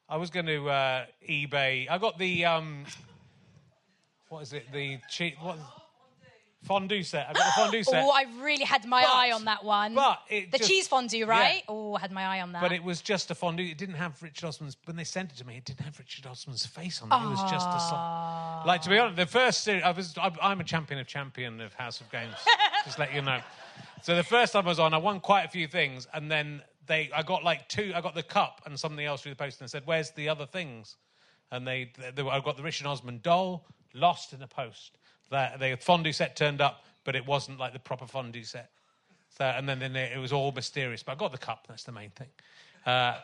eBay. I got the what is it? The cheap fondue set. I got the fondue set. Oh, I really had my eye on that one. But cheese fondue, right? Yeah. Oh, I had my eye on that. But it was just a fondue. It didn't have Richard Osman's... When they sent it to me, it didn't have Richard Osman's face on it. It was just a song. Like, to be honest, the first series... I'm a champion of House of Games. Just let you know. So the first time I was on, I won quite a few things, and then I got like two... I got the cup and something else through the post and said, "Where's the other things?" And I got the Richard Osman doll, lost in the post. The fondue set turned up, but it wasn't like the proper fondue set. So, and then it was all mysterious. But I got the cup. That's the main thing. I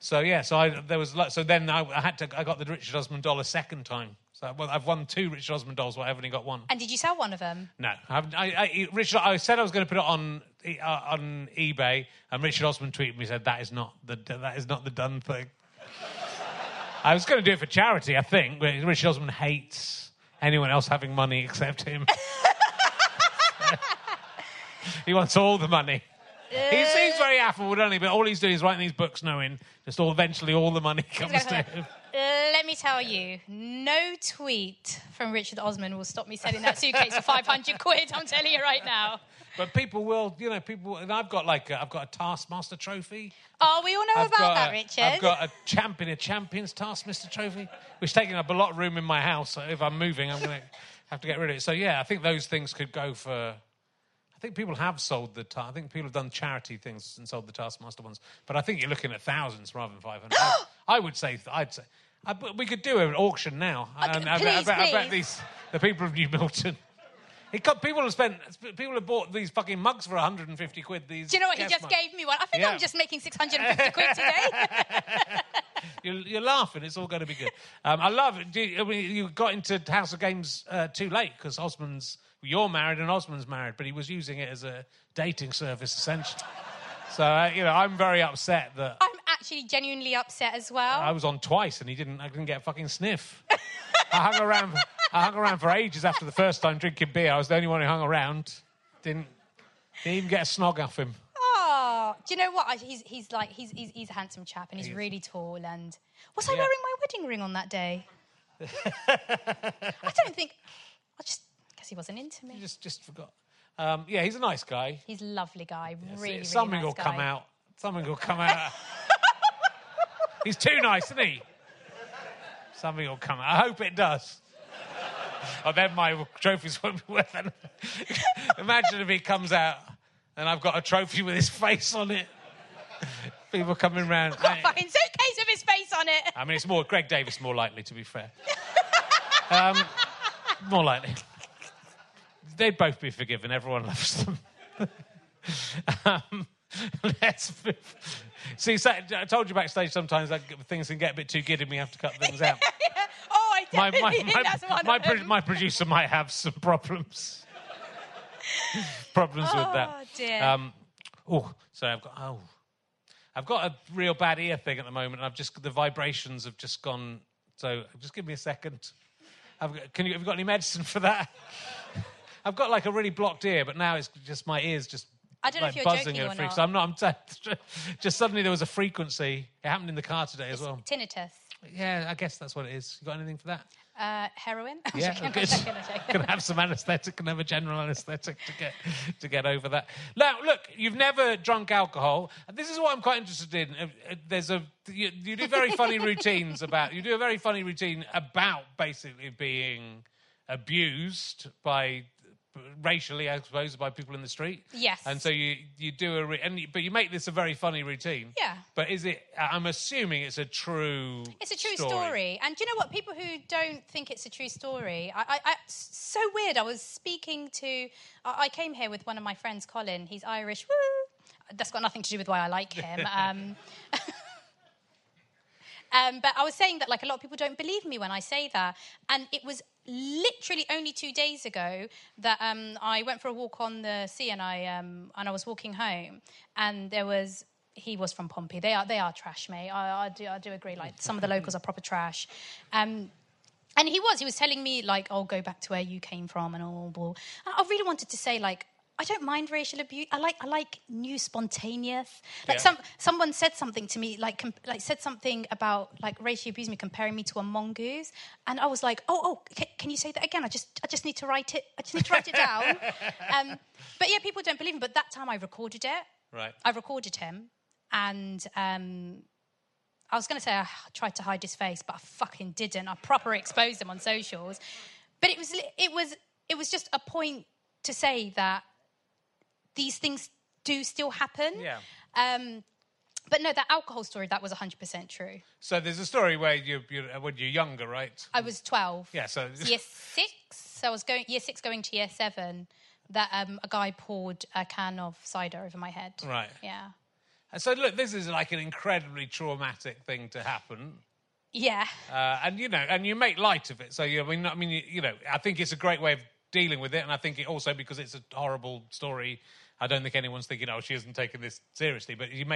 got the Richard Osman doll a second time. So I've won 2 Richard Osman dolls, but I haven't only got one. And did you sell one of them? No, I haven't. I said I was going to put it on eBay, and Richard Osman tweeted me and said that is not the done thing. I was going to do it for charity, I think, but Richard Osman hates anyone else having money except him. He wants all the money. He seems very affable, doesn't he? But all he's doing is writing these books knowing just eventually all the money comes to him. Let me tell you, no tweet from Richard Osman will stop me selling that suitcase for 500 quid. I'm telling you right now. But people will, and I've got a Taskmaster trophy. Oh, we all know about that, Richard. I've got a Champions Taskmaster trophy, which is taking up a lot of room in my house. So if I'm moving, I'm going to have to get rid of it. So yeah, I think those things could go for... I think people have sold I think people have done charity things and sold the Taskmaster ones. But I think you're looking at thousands rather than 500. I'd say... we could do an auction now. Okay, I bet the people of New Milton... People have bought these fucking mugs for 150 quid. Do you know what? He just gave me one. I think I'm just making 650 quid today. You're laughing. It's all going to be good. I love it. You got into House of Games too late because you're married and Osman's married, but he was using it as a dating service essentially. So I'm very upset that I'm actually genuinely upset as well. I was on twice and I didn't get a fucking sniff. I hung around for ages after the first time drinking beer. I was the only one who hung around. Didn't even get a snog off him. Oh, do you know what? He's a handsome chap and he's really tall. And was I wearing my wedding ring on that day? I don't think. I just guess he wasn't into me. You just forgot. Yeah, he's a nice guy. He's a lovely guy. Really Something nice will guy. come out. Something will come out. He's too nice, isn't he? Something will come out. I hope it does. Or then my trophies won't be worth anything. Imagine if he comes out and I've got a trophy with his face on it. People coming round. I've got a fucking suitcase with his face on it. I mean, it's more Greg Davis, more likely, to be fair. More likely. They'd both be forgiven. Everyone loves them. Let's move. See, I told you backstage sometimes things can get a bit too good and we have to cut things out. Yeah. Oh, I definitely think that's one of them. My producer might have some problems. Problems with that. Oh, dear. Sorry, I've got a real bad ear thing at the moment, and the vibrations have just gone. So just give me a second. Have you got any medicine for that? I've got like a really blocked ear, but now it's just my ears just. I don't know like if you're buzzing joking at a or freak. not. So I'm not. Just suddenly there was a frequency. It happened in the car today as well. Tinnitus. Yeah, I guess that's what it is. You got anything for that? Heroin? Yeah, good. Can have some anaesthetic, can have a general anaesthetic to get over that. Now, look, you've never drunk alcohol. This is what I'm quite interested in. You do very funny routines about. You do a very funny routine about basically being abused by. Racially, I suppose, by people in the street. Yes. And so you do but you make this a very funny routine. Yeah. But is it? I'm assuming it's a true. It's a true story. And do you know what? People who don't think it's a true story, so weird. I was speaking to. I came here with one of my friends, Colin. He's Irish. Woo! That's got nothing to do with why I like him. But I was saying that, like, a lot of people don't believe me when I say that. And it was literally only 2 days ago that I went for a walk on the sea and I was walking home and he was from Pompey. They are trash, mate. I do agree. Like, some of the locals are proper trash. And he was telling me, like, oh, go back to where you came from and all. Blah. I really wanted to say, like, I don't mind racial abuse. I like new, spontaneous. Like someone said something to me, like said something about like racially abusing me, comparing me to a mongoose, and I was like, can you say that again? I just need to write it. I just need to write it down. But yeah, people don't believe him. But that time I recorded it. Right. I recorded him, and I was going to say I tried to hide his face, but I fucking didn't. I proper exposed him on socials. But it was just a point to say that these things do still happen. Yeah. But no, that alcohol story, that was 100% true. So there's a story where when you're younger, right? I was 12. Yeah, so... Year 6. So I was year 6 going to year 7, that a guy poured a can of cider over my head. Right. Yeah. And so, look, this is like an incredibly traumatic thing to happen. Yeah. And you make light of it. So, I think it's a great way of dealing with it. And I think it also, because it's a horrible story... I don't think anyone's thinking, she isn't taking this seriously. But you're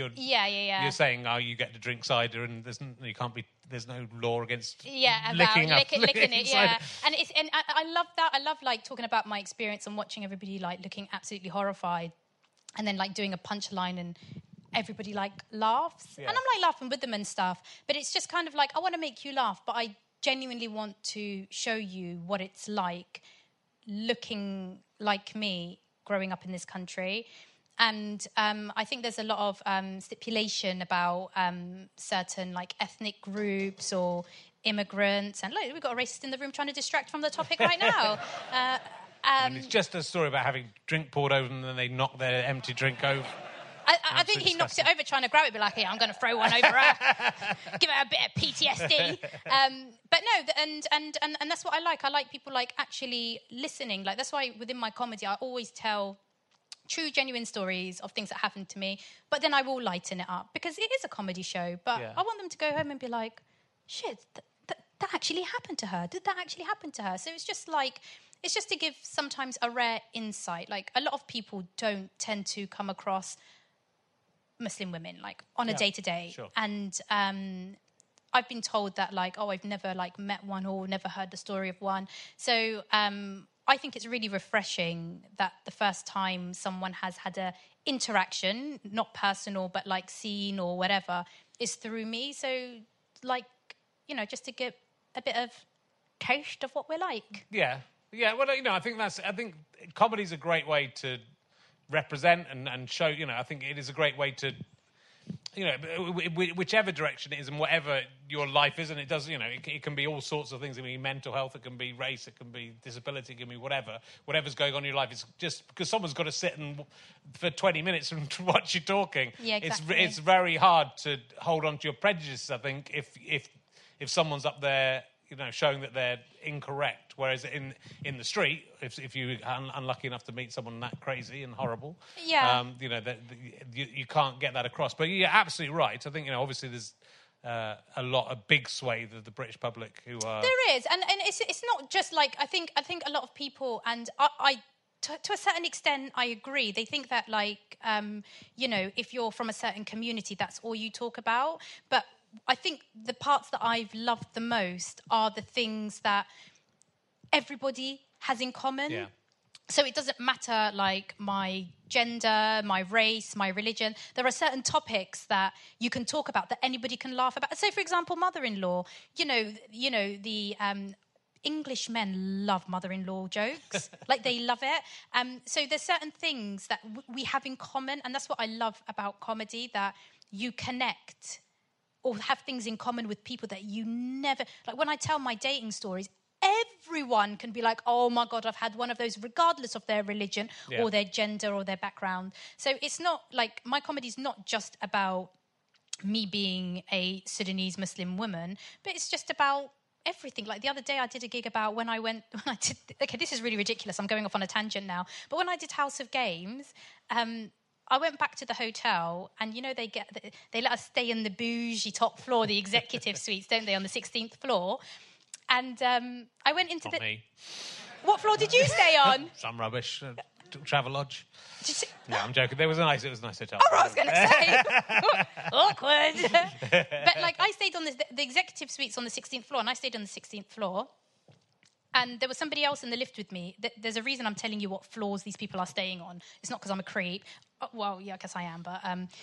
saying, you get to drink cider, and there's no law against licking it. Yeah, and I love that. I love like talking about my experience and watching everybody like looking absolutely horrified, and then like doing a punchline and everybody like laughs, and I'm like laughing with them and stuff. But it's just kind of like I want to make you laugh, but I genuinely want to show you what it's like looking like me. Growing up in this country. And I think there's a lot of stipulation about certain like ethnic groups or immigrants. And look, we've got a racist in the room trying to distract from the topic right now. It's just a story about having drink poured over them and then they knock their empty drink over. I think he knocks it over trying to grab it, be like, I'm going to throw one over her, give her a bit of PTSD. But no, and that's what I like. I like people like actually listening. Like that's why within my comedy, I always tell true, genuine stories of things that happened to me. But then I will lighten it up because it is a comedy show. But I want them to go home and be like, shit, that actually happened to her. Did that actually happen to her? So it's just like. It's just to give sometimes a rare insight. Like a lot of people don't tend to come across Muslim women like on a day-to-day. Sure. And I've been told that like, I've never like met one or never heard the story of one. So I think it's really refreshing that the first time someone has had a interaction, not personal, but like seen or whatever, is through me. So like, just to get a bit of taste of what we're like. Yeah. Yeah, well, I think comedy's a great way to represent and show. I think it is a great way to. Whichever direction it is and whatever your life is, and it does, it can be all sorts of things. It can be mental health, it can be race, it can be disability, it can be whatever's going on in your life. It's just because someone's got to sit for 20 minutes and watch you talking. Yeah, exactly. It's very hard to hold on to your prejudices, I think, if someone's up there, showing that they're incorrect. Whereas in the street, if you're unlucky enough to meet someone that crazy and horrible, you can't get that across. But you're absolutely right. I think, obviously there's a big swathe of the British public who are... There is. And it's not just like... I think a lot of people, and I to a certain extent, I agree. They think that, like, if you're from a certain community, that's all you talk about. But I think the parts that I've loved the most are the things that everybody has in common. Yeah. So it doesn't matter, like, my gender, my race, my religion. There are certain topics that you can talk about that anybody can laugh about. So, for example, mother-in-law. The English men love mother-in-law jokes. Like, they love it. So there's certain things that we have in common, and that's what I love about comedy, that you connect or have things in common with people that you never... Like, when I tell my dating stories, everyone can be like, oh, my God, I've had one of those, regardless of their religion or their gender or their background. So it's not like... My comedy's not just about me being a Sudanese Muslim woman, but it's just about everything. Like, the other day I did a gig about okay, this is really ridiculous. I'm going off on a tangent now. But when I did House of Games... I went back to the hotel, and they let us stay in the bougie top floor, the executive suites, don't they, on the 16th floor? And I went into Not me. What floor did you stay on? Some rubbish. Travelodge. Did you... No, I'm joking. It was a nice hotel. Oh, I was going to say. Awkward. But, like, I stayed on the executive suites on the 16th floor, and I stayed on the 16th floor. And there was somebody else in the lift with me. There's a reason I'm telling you what floors these people are staying on. It's not because I'm a creep. Well, yeah, I guess I am. But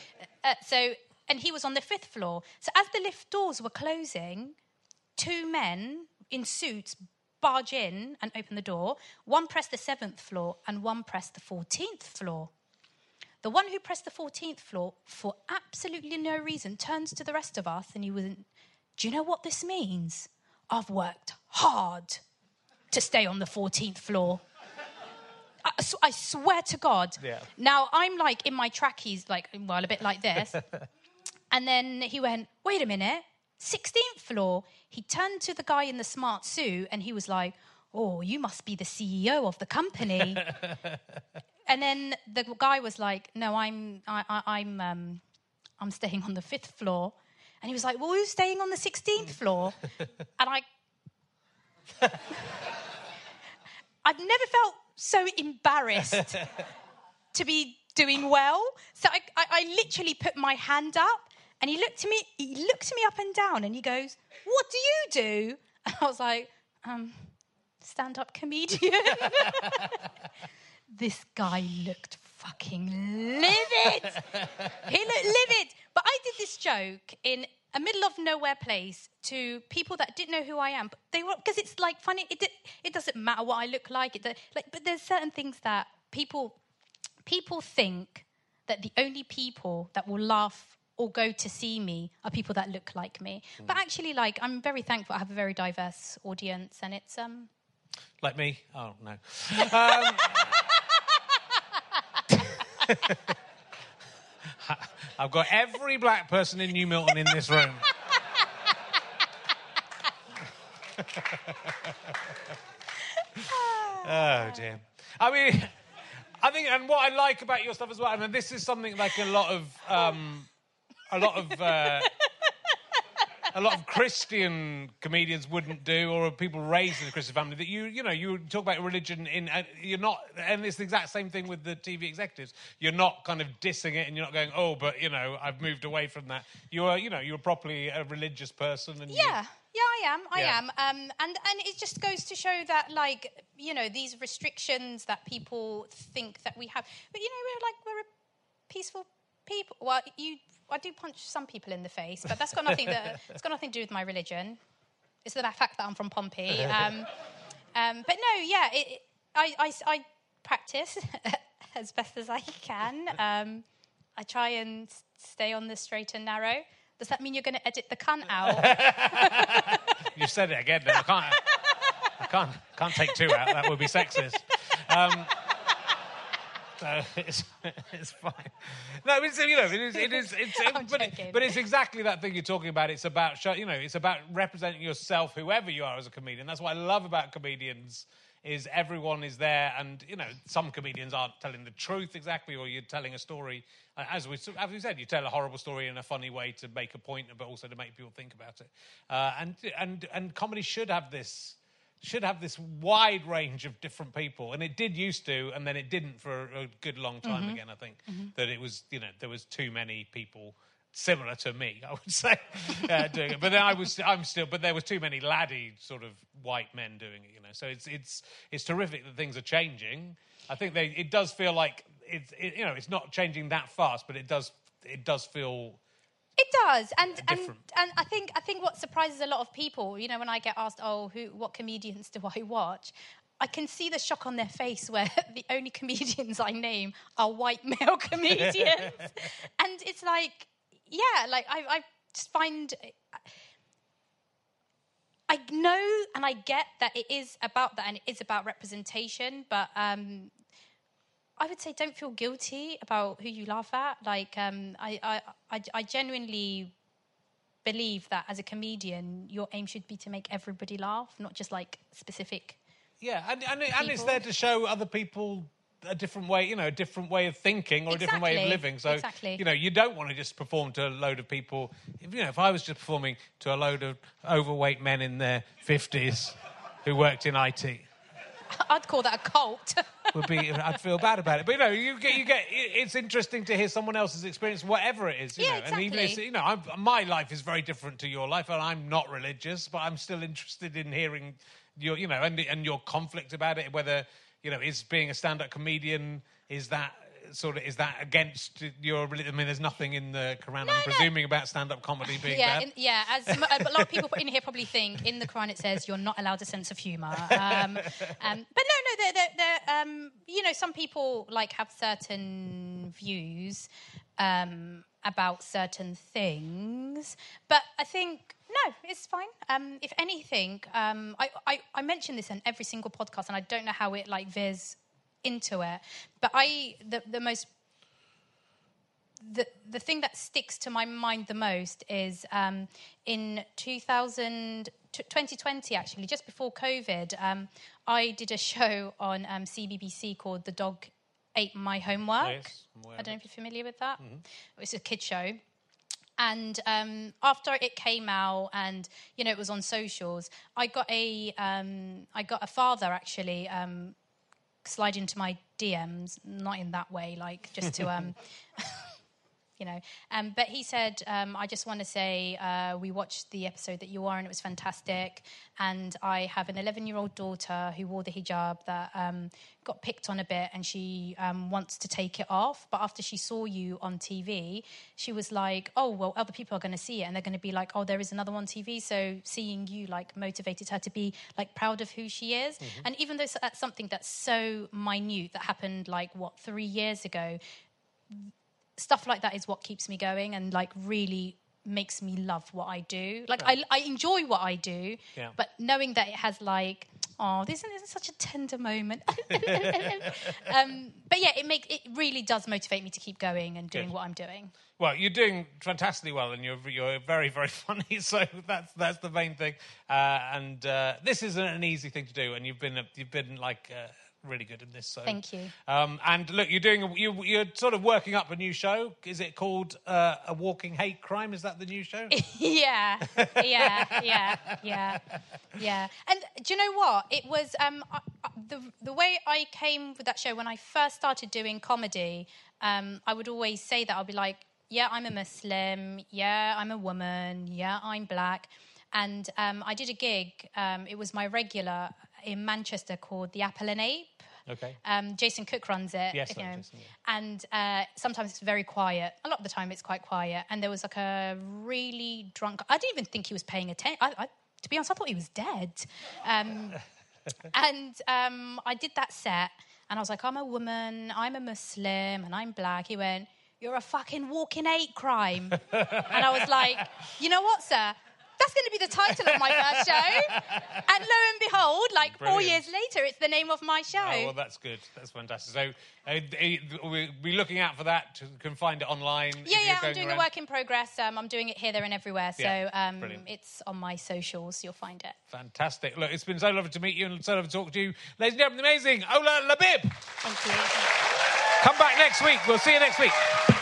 and he was on the 5th floor. So as the lift doors were closing, 2 men in suits barge in and open the door. One pressed the 7th floor and one pressed the 14th floor. The one who pressed the 14th floor, for absolutely no reason, turns to the rest of us and he went, do you know what this means? I've worked hard to stay on the 14th floor. I swear to God. Yeah. Now, I'm, like, in my trackies, like, well, a bit like this. And then he went, wait a minute, 16th floor. He turned to the guy in the smart suit and he was like, oh, you must be the CEO of the company. And then the guy was like, no, I'm staying on the 5th floor. And he was like, well, who's staying on the 16th floor? And I've never felt so embarrassed to be doing well. So I literally put my hand up and he looked at me up and down and he goes, what do you do? And I was like, stand-up comedian. This guy looked fucking livid. He looked livid. But I did this joke in a middle of nowhere place to people that didn't know who I am. But they were, because it's like funny. It doesn't matter what I look like. But there's certain things that people think that the only people that will laugh or go to see me are people that look like me. But actually, like, I'm very thankful. I have a very diverse audience, and it's like me? Oh no. I've got every black person in New Milton in this room. Oh, dear. I mean, I think, and what I like about your stuff as well, I mean, this is something like a lot of Christian comedians wouldn't do, or people raised in a Christian family, that you talk about religion you're not, and it's the exact same thing with the TV executives. You're not kind of dissing it, and you're not going, oh, but I've moved away from that. You're properly a religious person, and I am. And it just goes to show that, like, these restrictions that people think that we have, but we're a peaceful people. Well, I do punch some people in the face, but that's got nothing to do with my religion. It's the fact that I'm from Pompey. But no, yeah, I practice as best as I can. I try and stay on the straight and narrow. Does that mean you're going to edit the cunt out? You've said it again. No, I can't take two out. That would be sexist. So it's fine. No, but it's exactly that thing you're talking about. It's about it's about representing yourself, whoever you are as a comedian. That's what I love about comedians. Is everyone is there, and some comedians aren't telling the truth exactly, or you're telling a story. As we said, you tell a horrible story in a funny way to make a point, but also to make people think about it. And comedy should have this wide range of different people, and it did used to, and then it didn't for a good long time again. I think that it was there was too many people similar to me, I would say, doing it. But then but there was too many laddie sort of white men doing it, So it's terrific that things are changing. I think it does feel like it's not changing that fast, but it does feel. It does, and different. And I think what surprises a lot of people, when I get asked, what comedians do I watch? I can see the shock on their face where the only comedians I name are white male comedians, and it's like. Yeah, I just find... I know and I get that it is about that and it is about representation, but I would say don't feel guilty about who you laugh at. I genuinely believe that as a comedian, your aim should be to make everybody laugh, not just specific. Yeah, and it's there to show other people a different way, a different way of thinking or a different way of living. So, you don't want to just perform to a load of people. If I was just performing to a load of overweight men in their 50s who worked in IT, I'd call that a cult. I'd feel bad about it. But you get. It's interesting to hear someone else's experience, whatever it is. Exactly. And even my life is very different to your life, and I'm not religious, but I'm still interested in hearing your, and your conflict about it, whether. Is being a stand-up comedian, is that against your... I mean, there's nothing in the Quran, I'm presuming, about stand-up comedy being bad. As a lot of people in here probably think, in the Quran it says you're not allowed a sense of humour. But no, some people have certain views about certain things. But I think... No, it's fine. If anything, I mention this in every single podcast, and I don't know how it veers into it. But the thing that sticks to my mind the most is in 2020, actually, just before COVID, I did a show on CBBC called "The Dog Ate My Homework." Yes, I don't know if you're familiar with that. Mm-hmm. It's a kids show. And after it came out, and it was on socials, I got a father actually slide into my DMs, not in that way, just to but he said, I just want to say we watched the episode that you are, and it was fantastic. And I have an 11-year-old daughter who wore the hijab that got picked on a bit, and she wants to take it off. But after she saw you on TV, she was like, oh, well, other people are going to see it, and they're going to be like, oh, there is another one on TV. So seeing you motivated her to be proud of who she is. Mm-hmm. And even though that's something that's so minute that happened 3 years ago, stuff like that is what keeps me going and really makes me love what I do. I enjoy what I do, but knowing that it has this isn't such a tender moment. But yeah, it really does motivate me to keep going and doing what I'm doing. Well, you're doing fantastically well, and you're very, very funny. So that's the main thing. And this isn't an easy thing to do, and you've been really good in this. So thank you. And look, you're sort of working up a new show. Is it called A Walking Hate Crime? Is that the new show? Yeah. And do you know what? It was the way I came with that show when I first started doing comedy. I would always say that I'll be like, yeah, I'm a Muslim. Yeah, I'm a woman. Yeah, I'm black. And I did a gig. It was my regular in Manchester called The Apple and Ape. Okay. Jason Cook runs it. Yes, Jason, yeah. And sometimes it's very quiet. A lot of the time it's quite quiet. And there was a really drunk... I didn't even think he was paying attention. To be honest, I thought he was dead. And I did that set. And I was like, I'm a woman, I'm a Muslim, and I'm black. He went, you're a fucking walking hate crime. And I was like, you know what, sir? That's going to be the title of my first show. And lo and behold, like Brilliant. 4 years later, it's the name of my show. Oh, well, that's good. That's fantastic. So we'll be looking out for that. You can find it online. Yeah, I'm doing a work in progress. I'm doing it here, there, and everywhere. So Brilliant. it's on my socials. You'll find it. Fantastic. Look, it's been so lovely to meet you and so lovely to talk to you. Ladies and gentlemen, the amazing Ola Labib. Thank you. Come back next week. We'll see you next week.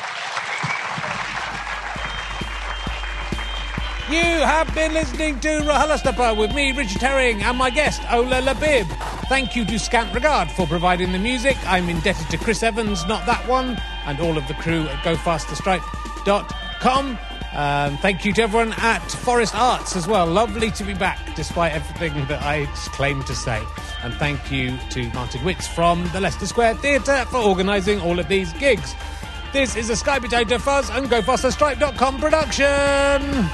You have been listening to RHLSTP with me, Richard Herring, and my guest, Ola Labib. Thank you to Scant Regard for providing the music. I'm indebted to Chris Evans, not that one, and all of the crew at GoFasterStripe.com. Thank you to everyone at Forest Arts as well. Lovely to be back, despite everything that I claim to say. And thank you to Martin Witts from the Leicester Square Theatre for organising all of these gigs. This is a Sky Potato Fuzz and GoFasterStripe.com production.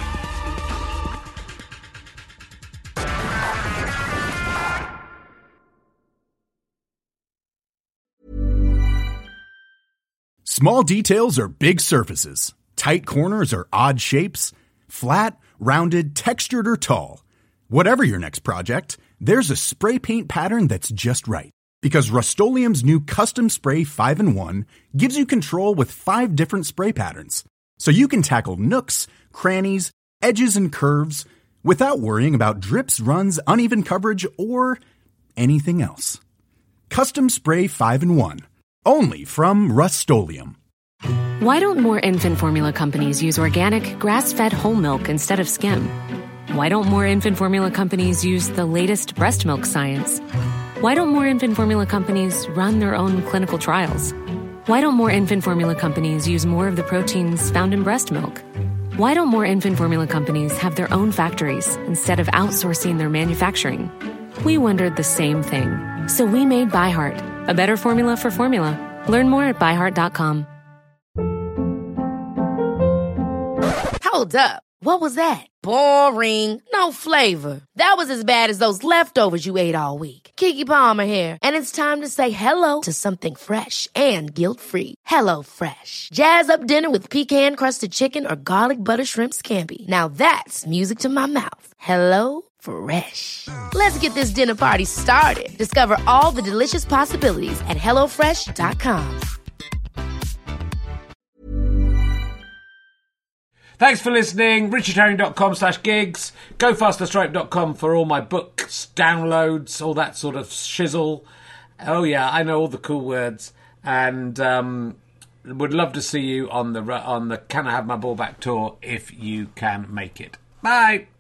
Small details are big surfaces. Tight corners are odd shapes. Flat, rounded, textured, or tall. Whatever your next project, there's a spray paint pattern that's just right. Because Rust-Oleum's new Custom Spray 5-in-1 gives you control with 5 different spray patterns. So you can tackle nooks, crannies, edges, and curves without worrying about drips, runs, uneven coverage, or anything else. Custom Spray 5-in-1. Only from Rust-Oleum. Why don't more infant formula companies use organic, grass-fed whole milk instead of skim? Why don't more infant formula companies use the latest breast milk science? Why don't more infant formula companies run their own clinical trials? Why don't more infant formula companies use more of the proteins found in breast milk? Why don't more infant formula companies have their own factories instead of outsourcing their manufacturing? We wondered the same thing. So we made ByHeart, a better formula for formula. Learn more at byheart.com. Hold up. What was that? Boring. No flavor. That was as bad as those leftovers you ate all week. Keke Palmer here. And it's time to say hello to something fresh and guilt-free. Hello Fresh. Jazz up dinner with pecan-crusted chicken or garlic butter shrimp scampi. Now that's music to my mouth. Hello Fresh. Let's get this dinner party started. Discover all the delicious possibilities at HelloFresh.com. Thanks for listening. richardherring.com/gigs. GoFasterStripe.com for all my books, downloads, all that sort of shizzle. Oh yeah, I know all the cool words. And would love to see you on the Can I Have My Ball Back tour if you can make it. Bye.